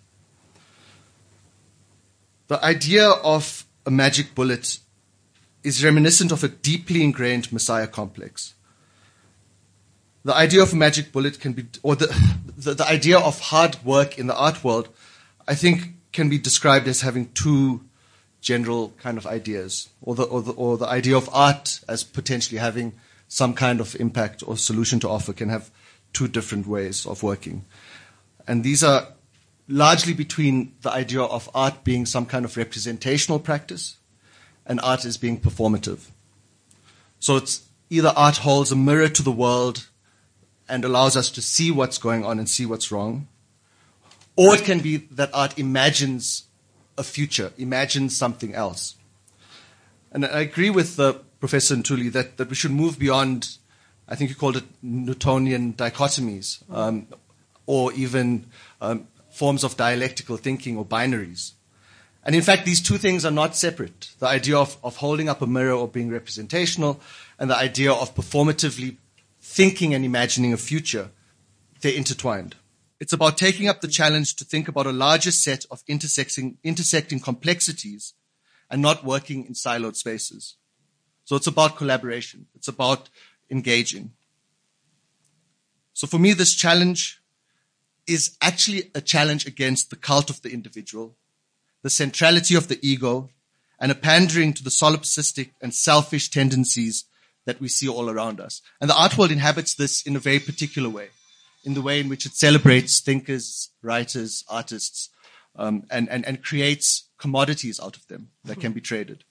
The idea of a magic bullet is reminiscent of a deeply ingrained messiah complex. The idea of a magic bullet can be, or the idea of hard work in the art world, I think can be described as having two general kind of ideas, or the idea of art as potentially having some kind of impact or solution to offer can have two different ways of working. And these are largely between the idea of art being some kind of representational practice and art as being performative. So it's either art holds a mirror to the world and allows us to see what's going on and see what's wrong, or it can be that art imagines a future, imagines something else. And I agree with Professor Ntuli that we should move beyond, I think you called it Newtonian dichotomies, or even forms of dialectical thinking or binaries. And in fact, these two things are not separate. The idea of holding up a mirror or being representational, and the idea of performatively thinking and imagining a future, they're intertwined. It's about taking up the challenge to think about a larger set of intersecting complexities and not working in siloed spaces. So it's about collaboration. It's about engaging. So for me, this challenge is actually a challenge against the cult of the individual, the centrality of the ego, and a pandering to the solipsistic and selfish tendencies that we see all around us. And the art world inhabits this in a very particular way, in the way in which it celebrates thinkers, writers, artists, and creates commodities out of them that can be traded.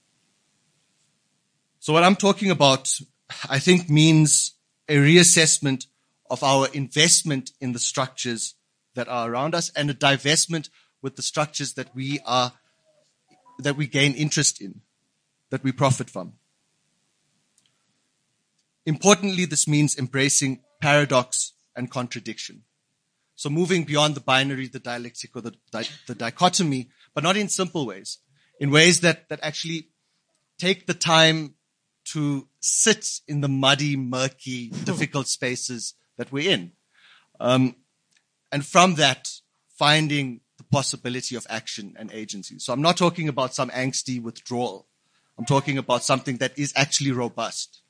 So what I'm talking about, I think, means a reassessment of our investment in the structures that are around us and a divestment with the structures that we gain interest in, that we profit from. Importantly, this means embracing paradox and contradiction. So moving beyond the binary, the dialectic, or the dichotomy, but not in simple ways, in ways that actually take the time to sit in the muddy, murky, difficult spaces that we're in. And from that, finding the possibility of action and agency. So I'm not talking about some angsty withdrawal. I'm talking about something that is actually robust.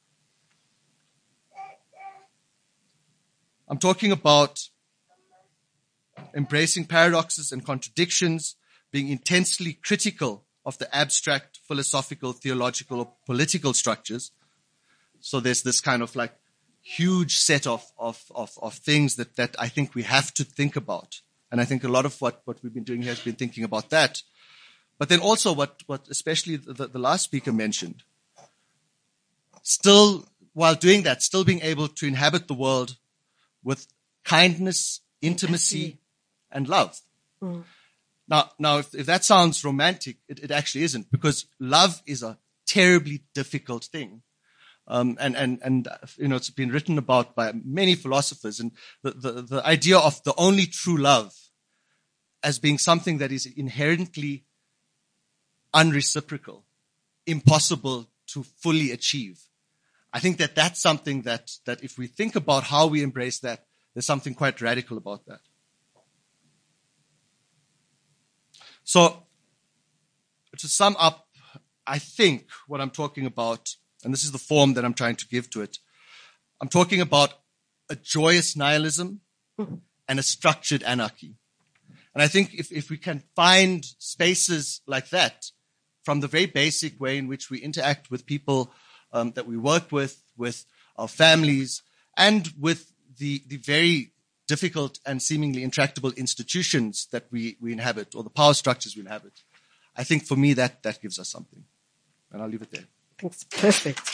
I'm talking about embracing paradoxes and contradictions, being intensely critical of the abstract, philosophical, theological, or political structures. So there's this kind of like huge set of things that I think we have to think about. And I think a lot of what we've been doing here has been thinking about that. But then also what especially the last speaker mentioned, still, while doing that, still being able to inhabit the world with kindness, intimacy, and love. Mm. Now, if that sounds romantic, it actually isn't, because love is a terribly difficult thing. And it's been written about by many philosophers, and the idea of the only true love as being something that is inherently unreciprocal, impossible to fully achieve. I think that's something that if we think about how we embrace that, there's something quite radical about that. So, to sum up, I think what I'm talking about, and this is the form that I'm trying to give to it, I'm talking about a joyous nihilism and a structured anarchy. And I think if we can find spaces like that, from the very basic way in which we interact with people that we work with our families, and with the very difficult and seemingly intractable institutions that we inhabit, or the power structures we inhabit, I think for me that gives us something. And I'll leave it there. That's perfect.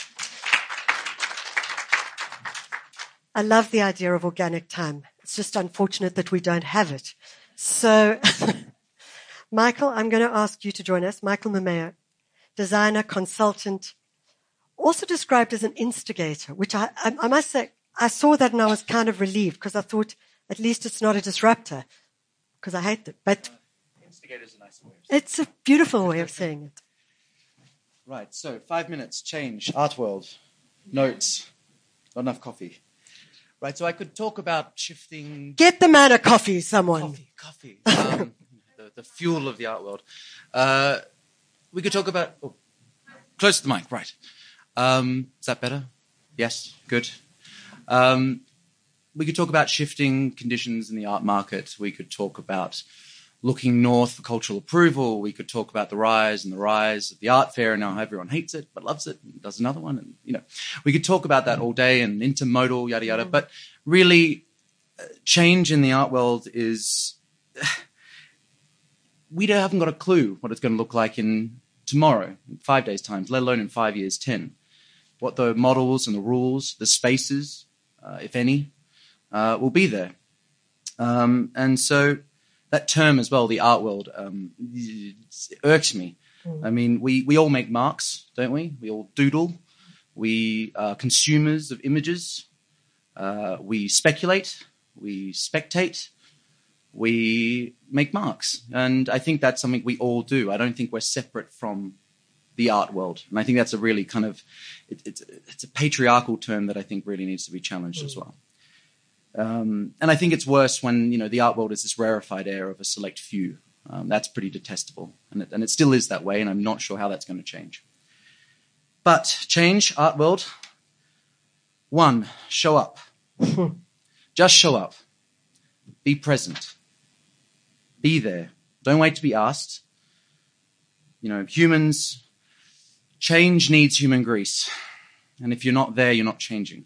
I love the idea of organic time. It's just unfortunate that we don't have it. So, Michael, I'm going to ask you to join us. Michael Mameo, designer, consultant, also described as an instigator, which I must say, I saw that and I was kind of relieved, because I thought at least it's not a disruptor, because I hate it. But instigator is a nice way. It's a beautiful way of saying it. Right, so 5 minutes, change, art world, notes, not enough coffee. Right, so I could talk about shifting... Get the man a coffee, someone. Coffee. The fuel of the art world. We could talk about... Oh, close to the mic, right. Is that better? Yes, good. We could talk about shifting conditions in the art market. We could talk about looking north for cultural approval. We could talk about the rise of the art fair and how everyone hates it but loves it and does another one. And, we could talk about that all day, and intermodal, yada, yada. But really, change in the art world is... we haven't got a clue what it's going to look like in tomorrow, in 5 days' time, let alone in 5 years, 10. What the models and the rules, the spaces, if any, will be there. And so that term as well, the art world, irks me. I mean, we all make marks, don't we? We all doodle. We are consumers of images. We speculate. We spectate. We make marks. And I think that's something we all do. I don't think we're separate from the art world. And I think that's a really kind of, it's a patriarchal term that I think really needs to be challenged as well. And I think it's worse when, the art world is this rarefied air of a select few. That's pretty detestable. And it still is that way, and I'm not sure how that's going to change. But change, art world. 1, show up. Just show up. Be present. Be there. Don't wait to be asked. Humans, change needs human grease. And if you're not there, you're not changing.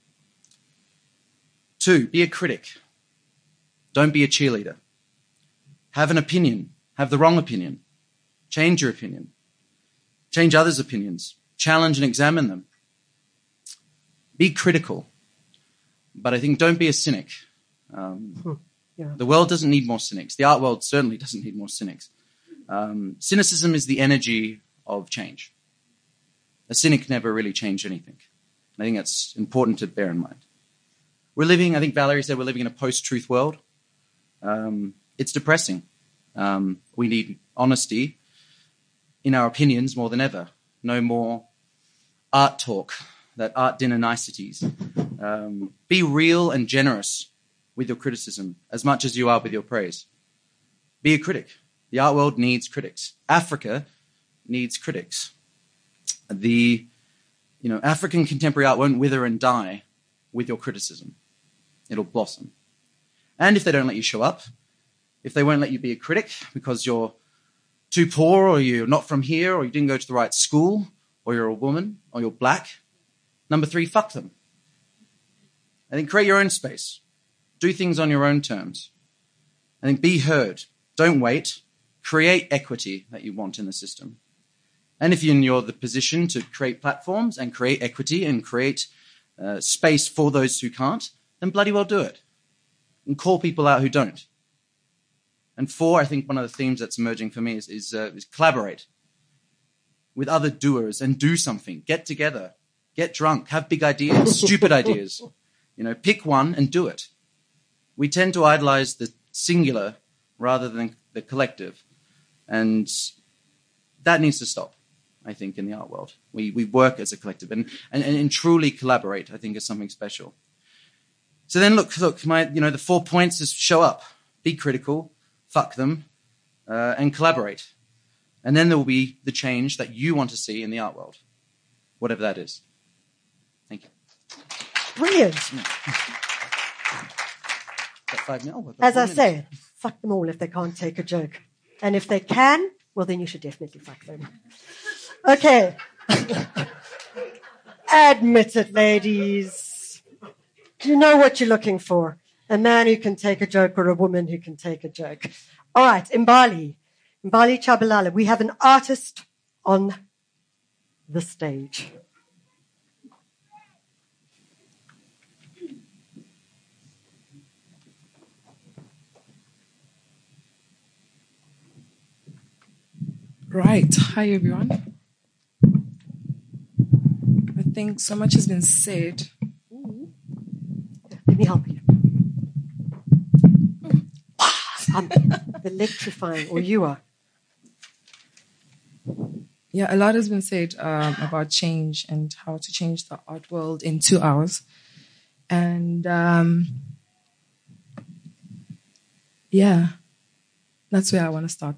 2, be a critic. Don't be a cheerleader. Have an opinion. Have the wrong opinion. Change your opinion. Change others' opinions. Challenge and examine them. Be critical. But I think don't be a cynic. The world doesn't need more cynics. The art world certainly doesn't need more cynics. Cynicism is the energy of change. A cynic never really changed anything. And I think that's important to bear in mind. I think Valerie said we're living in a post-truth world. It's depressing. We need honesty in our opinions more than ever. No more art talk, that art dinner niceties. Be real and generous with your criticism as much as you are with your praise. Be a critic. The art world needs critics. Africa needs critics. African contemporary art won't wither and die with your criticism. It'll blossom. And if they don't let you show up, if they won't let you be a critic because you're too poor, or you're not from here, or you didn't go to the right school, or you're a woman, or you're black, 3, fuck them. I think create your own space. Do things on your own terms. I think be heard. Don't wait. Create equity that you want in the system. And if you're in the position to create platforms and create equity and create space for those who can't, then bloody well do it. And call people out who don't. And 4, I think one of the themes that's emerging for me is collaborate with other doers and do something. Get together. Get drunk. Have big ideas. Stupid ideas. Pick one and do it. We tend to idolize the singular rather than the collective. And that needs to stop, I think, in the art world. We work as a collective and truly collaborate, I think, is something special. So then look, the 4 points is show up, be critical, fuck them, and collaborate. And then there will be the change that you want to see in the art world, whatever that is. Thank you. Brilliant. Got 5 minutes? As I say, fuck them all if they can't take a joke. And if they can, well, then you should definitely fuck them. Okay. Admit it, ladies. You know what you're looking for. A man who can take a joke or a woman who can take a joke. All right, Mbali Chabalala, we have an artist on the stage. Right. Hi, everyone. I think so much has been said. Let me help you. I'm electrifying, or you are. Yeah, a lot has been said about change and how to change the art world in 2 hours. And yeah, that's where I want to start.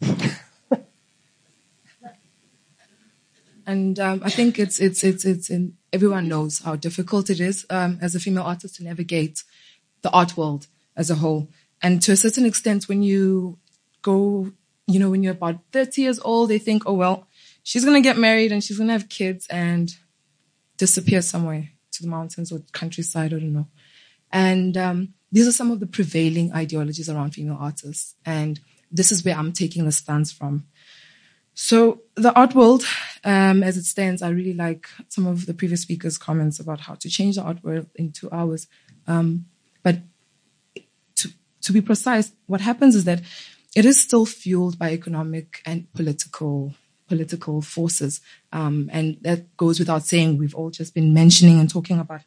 And I think it's everyone knows how difficult it is as a female artist to navigate the art world as a whole. And to a certain extent, when you go, when you're about 30 years old, they think, oh, well, she's going to get married and she's going to have kids and disappear somewhere to the mountains or countryside, I don't know. And these are some of the prevailing ideologies around female artists. And this is where I'm taking the stance from. So the art world, as it stands, I really like some of the previous speakers' comments about how to change the art world in 2 hours. But to be precise, what happens is that it is still fueled by economic and political forces. And that goes without saying. We've all just been mentioning and talking about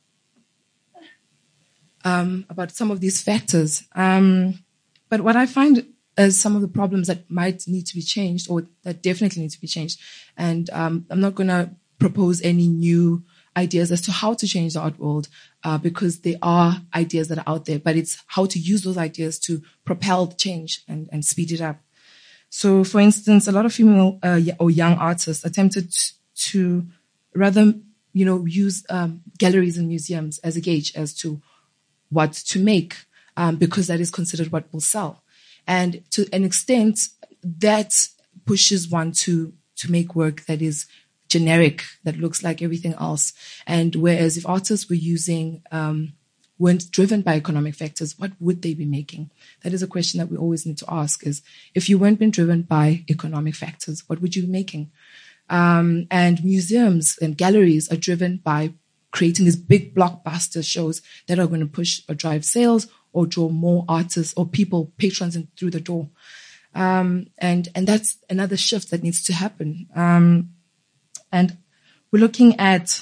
some of these factors. But what I find as some of the problems that might need to be changed, or that definitely need to be changed, and I'm not going to propose any new ideas as to how to change the art world, because there are ideas that are out there, but it's how to use those ideas to propel change and speed it up. So, for instance, a lot of female or young artists attempted to rather, use galleries and museums as a gauge as to what to make, because that is considered what will sell. And to an extent, that pushes one to make work that is generic, that looks like everything else. And whereas if artists were weren't driven by economic factors, what would they be making? That is a question that we always need to ask, is if you weren't being driven by economic factors, what would you be making? And museums and galleries are driven by creating these big blockbuster shows that are going to push or drive sales or draw more artists or people, patrons in through the door. And that's another shift that needs to happen. And we're looking at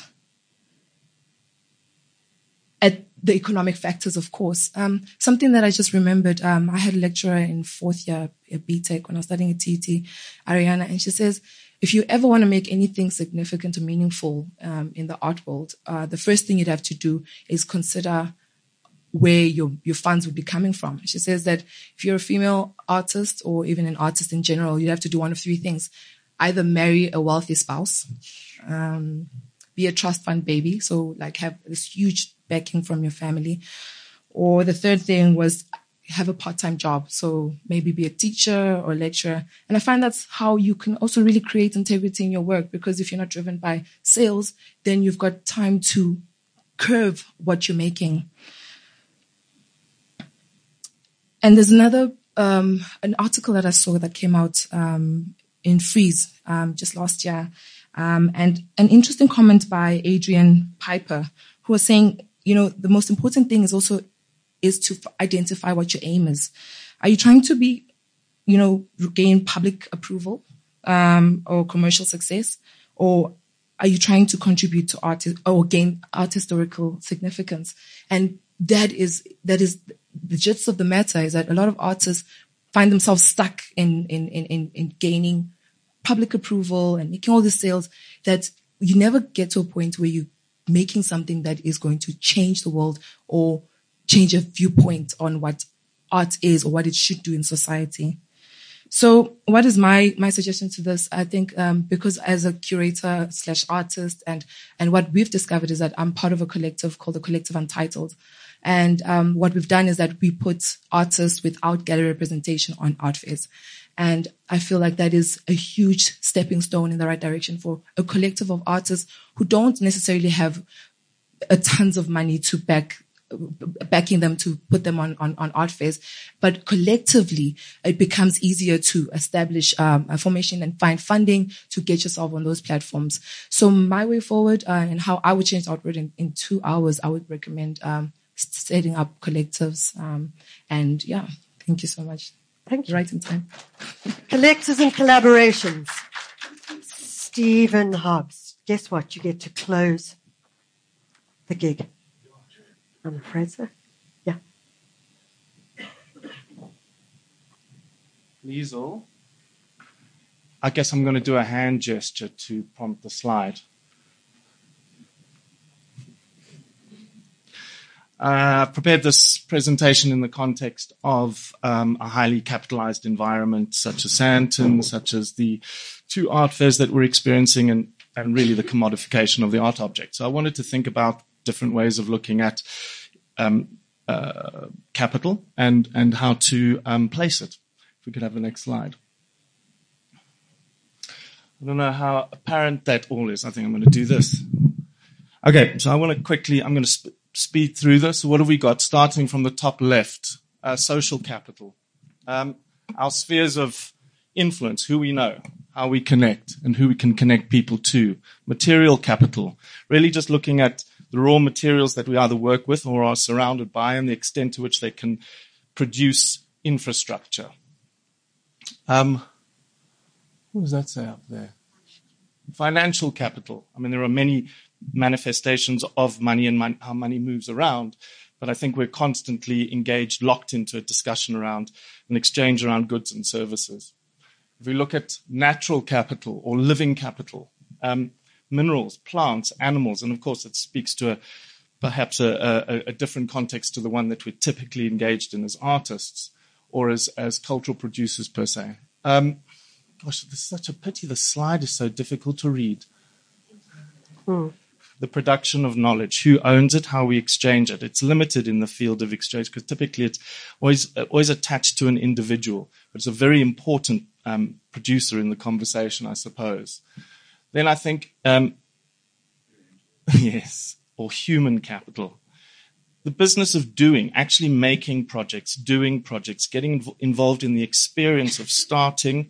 the economic factors, of course. Something that I just remembered, I had a lecturer in 4th year at BTech when I was studying at TUT, Ariana, and she says, if you ever want to make anything significant or meaningful in the art world, the first thing you'd have to do is consider where your funds would be coming from. She says that if you're a female artist or even an artist in general, you have to do one of 3 things. Either marry a wealthy spouse, be a trust fund baby, so like have this huge backing from your family, or the third thing was have a part-time job, so maybe be a teacher or a lecturer. And I find that's how you can also really create integrity in your work, because if you're not driven by sales, then you've got time to curve what you're making. And there's another an article that I saw that came out in Frieze just last year, and an interesting comment by Adrian Piper, who was saying, the most important thing is to identify what your aim is. Are you trying to be, gain public approval or commercial success, or are you trying to contribute to art or gain art historical significance? And that is the gist of the matter, is that a lot of artists find themselves stuck in gaining public approval and making all these sales, that you never get to a point where you're making something that is going to change the world or change a viewpoint on what art is or what it should do in society. So what is my suggestion to this? I think, because as a curator / artist and what we've discovered is that I'm part of a collective called the Collective Untitled. And, what we've done is that we put artists without gallery representation on art fairs. And I feel like that is a huge stepping stone in the right direction for a collective of artists who don't necessarily have tons of money to backing them to put them on art fairs. But collectively, it becomes easier to establish a formation and find funding to get yourself on those platforms. So my way forward, and how I would change Artward in 2 hours, I would recommend setting up collectives. And yeah, thank you so much. Thank you. Right in time. Collectives and collaborations. Stephen Hobbs, guess what? You get to close the gig. I'm afraid so. Yeah. Liesl, I guess I'm going to do a hand gesture to prompt the slide. Prepared this presentation in the context of a highly capitalized environment such as Sandton, such as the 2 art fairs that we're experiencing, and really the commodification of the art object. So I wanted to think about different ways of looking at capital and how to place it. If we could have the next slide. I don't know how apparent that all is. I think I'm going to do this. Okay, so I want to quickly, I'm going to speed through this. So what have we got? Starting from the top left, social capital. Our spheres of influence, who we know, how we connect, and who we can connect people to. Material capital, really just looking at the raw materials that we either work with or are surrounded by and the extent to which they can produce infrastructure. What does that say up there? Financial capital. I mean, there are many manifestations of money and how money moves around, but I think we're constantly engaged, locked into a discussion around an exchange around goods and services. If we look at natural capital or living capital, minerals, plants, animals, and of course it speaks to perhaps a different context to the one that we're typically engaged in as artists or as cultural producers per se. Gosh, this is such a pity. The slide is so difficult to read. The production of knowledge, who owns it, how we exchange it. It's limited in the field of exchange because typically it's always attached to an individual, but it's a very important producer in the conversation, I suppose. Then I think, yes, or human capital. The business of doing, actually making projects, doing projects, getting involved in the experience of starting,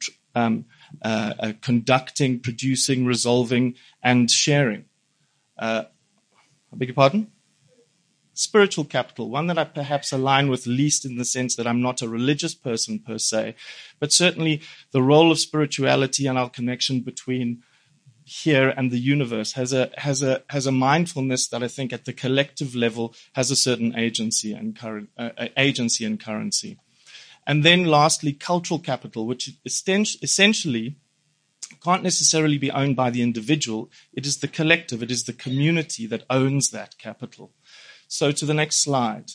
conducting, producing, resolving, and sharing. I beg your pardon? Spiritual capital, one that I perhaps align with least in the sense that I'm not a religious person per se, but certainly the role of spirituality and our connection between here and the universe has a mindfulness that I think at the collective level has a certain agency and currency. And then lastly, cultural capital, which essentially can't necessarily be owned by the individual. It is the collective, it is the community that owns that capital. So to the next slide.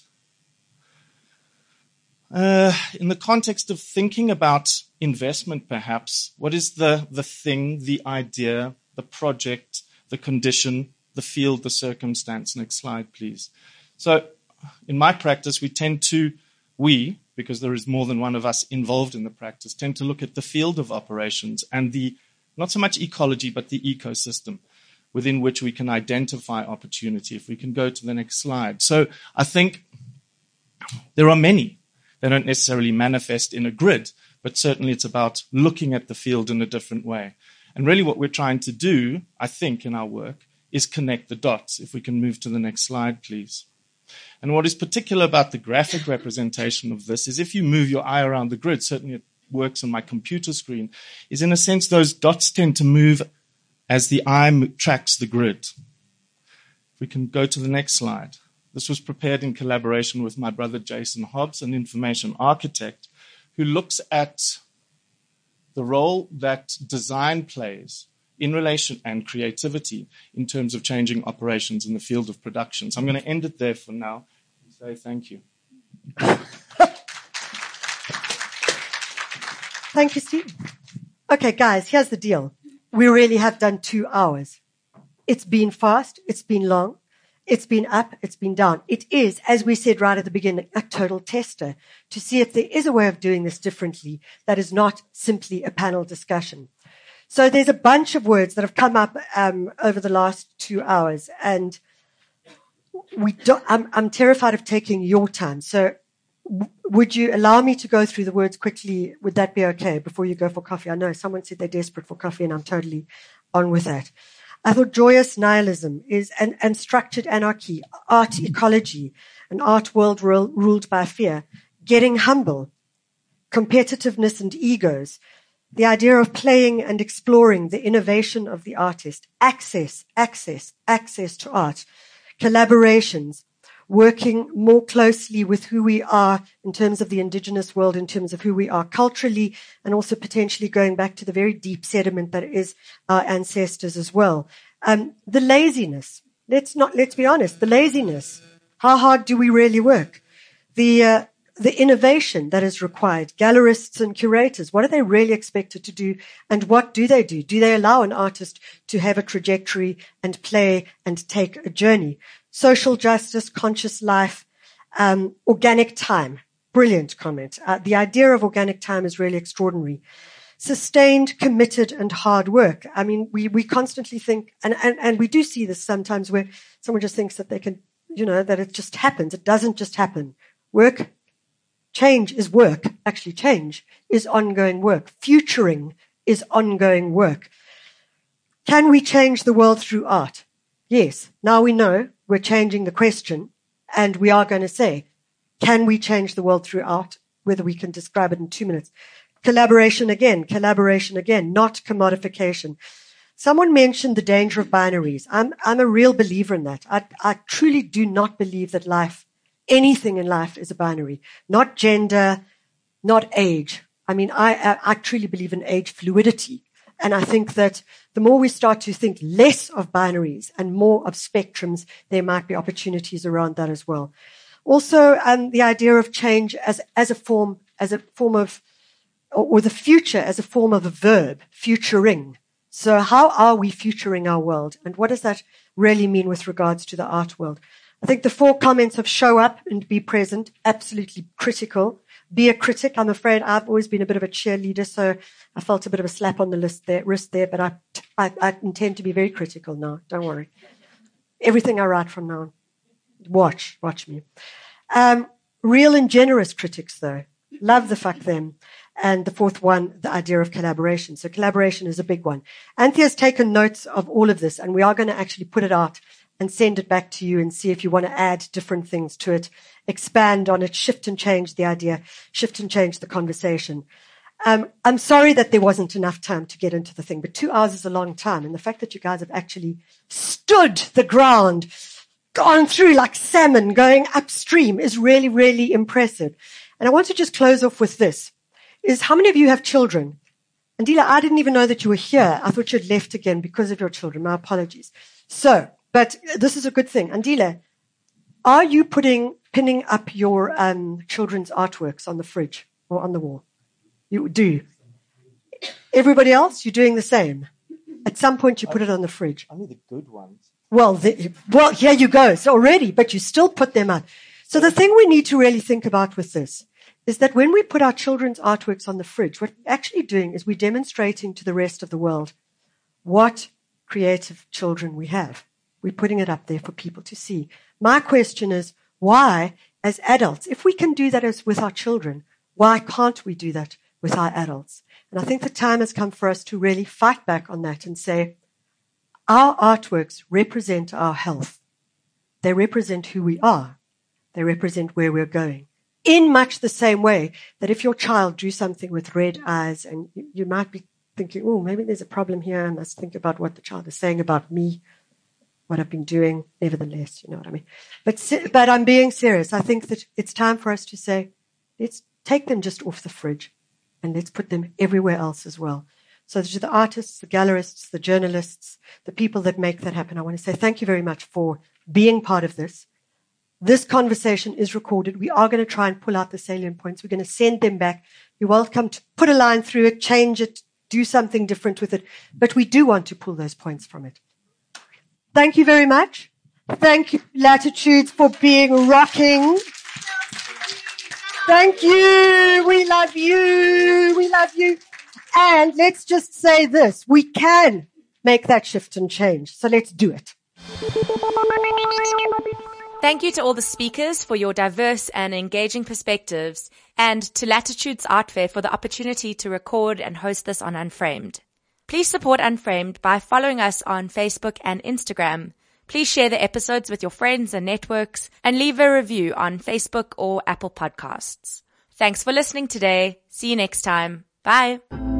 In the context of thinking about investment, perhaps, what is the thing, the idea, the project, the condition, the field, the circumstance? Next slide, please. So in my practice, because there is more than one of us involved in the practice, tend to look at the field of operations and the, not so much ecology, but the ecosystem within which we can identify opportunity. If we can go to the next slide. So I think there are many. They don't necessarily manifest in a grid, but certainly it's about looking at the field in a different way. And really what we're trying to do, I think, in our work is connect the dots. If we can move to the next slide, please. And what is particular about the graphic representation of this is if you move your eye around the grid, certainly it works on my computer screen, is in a sense those dots tend to move as the eye tracks the grid. If we can go to the next slide. This was prepared in collaboration with my brother Jason Hobbs, an information architect, who looks at the role that design plays in relation and creativity in terms of changing operations in the field of production. So I'm going to end it there for now and say thank you. Thank you, Steve. Okay, guys, here's the deal. We really have done 2 hours. It's been fast. It's been long. It's been up. It's been down. It is, as we said right at the beginning, a total tester to see if there is a way of doing this differently that is not simply a panel discussion. So there's a bunch of words that have come up over the last 2 hours, and I'm terrified of taking your time. So would you allow me to go through the words quickly? Would that be okay before you go for coffee? I know someone said they're desperate for coffee, and I'm totally on with that. I thought joyous nihilism is and structured anarchy, art ecology, an art world ruled by fear, getting humble, competitiveness and egos, the idea of playing and exploring the innovation of the artist, access to art, collaborations, working more closely with who we are in terms of the indigenous world, in terms of who we are culturally, and also potentially going back to the very deep sediment that is our ancestors as well. The laziness. Let's be honest. The laziness. How hard do we really work? The innovation that is required. Gallerists and curators. What are they really expected to do? And what do they do? Do they allow an artist to have a trajectory and play and take a journey? Social justice, conscious life, organic time. Brilliant comment. The idea of organic time is really extraordinary. Sustained, committed, and hard work. I mean, we constantly think, and we do see this sometimes where someone just thinks that they can, that it just happens. It doesn't just happen. Change is work. Actually, change is ongoing work. Futuring is ongoing work. Can we change the world through art? Yes. Now we know we're changing the question, and we are going to say, can we change the world through art? Whether we can describe it in 2 minutes. Collaboration again, not commodification. Someone mentioned the danger of binaries. I'm a real believer in that. I truly do not believe that anything in life is a binary. Not gender, not age. I mean, I truly believe in age fluidity. And I think that the more we start to think less of binaries and more of spectrums, there might be opportunities around that as well. Also, the idea of change as a form of, or the future as a form of a verb, futuring. So how are we futuring our world? And what does that really mean with regards to the art world? I think the 4 comments of show up and be present, absolutely critical. Be a critic. I'm afraid I've always been a bit of a cheerleader, so I felt a bit of a slap on the wrist there, but I intend to be very critical now. Don't worry. Everything I write from now on. Watch me. Real and generous critics, though. Love the fuck them. And the 4th one, the idea of collaboration. So collaboration is a big one. Anthea's taken notes of all of this, and we are going to actually put it out and send it back to you and see if you want to add different things to it, expand on it, shift and change the idea, shift and change the conversation. I'm sorry that there wasn't enough time to get into the thing, but 2 hours is a long time. And the fact that you guys have actually stood the ground, gone through like salmon going upstream is really, really impressive. And I want to just close off with this, is how many of you have children? Andila, I didn't even know that you were here. I thought you'd left again because of your children. My apologies. So, but this is a good thing. Andila, are you pinning up your children's artworks on the fridge or on the wall? You do. Everybody else, you're doing the same. At some point, you put it on the fridge. Only the good ones. Well, here you go. So already, but you still put them up. So the thing we need to really think about with this is that when we put our children's artworks on the fridge, what we're actually doing is we're demonstrating to the rest of the world what creative children we have. We're putting it up there for people to see. My question is, why, as adults, if we can do that as with our children, why can't we do that with our adults? And I think the time has come for us to really fight back on that and say, our artworks represent our health. They represent who we are. They represent where we're going. In much the same way that if your child drew something with red eyes and you might be thinking, oh, maybe there's a problem here, and let's think about what the child is saying about me, what I've been doing, nevertheless, you know what I mean. But I'm being serious. I think that it's time for us to say, let's take them just off the fridge and let's put them everywhere else as well. So to the artists, the gallerists, the journalists, the people that make that happen, I want to say thank you very much for being part of this. This conversation is recorded. We are going to try and pull out the salient points. We're going to send them back. You're welcome to put a line through it, change it, do something different with it. But we do want to pull those points from it. Thank you very much. Thank you, Latitudes, for being rocking. Thank you. We love you. We love you. And let's just say this. We can make that shift and change. So let's do it. Thank you to all the speakers for your diverse and engaging perspectives, and to Latitudes Art Fair for the opportunity to record and host this on Unframed. Please support Unframed by following us on Facebook and Instagram. Please share the episodes with your friends and networks, and leave a review on Facebook or Apple Podcasts. Thanks for listening today. See you next time. Bye.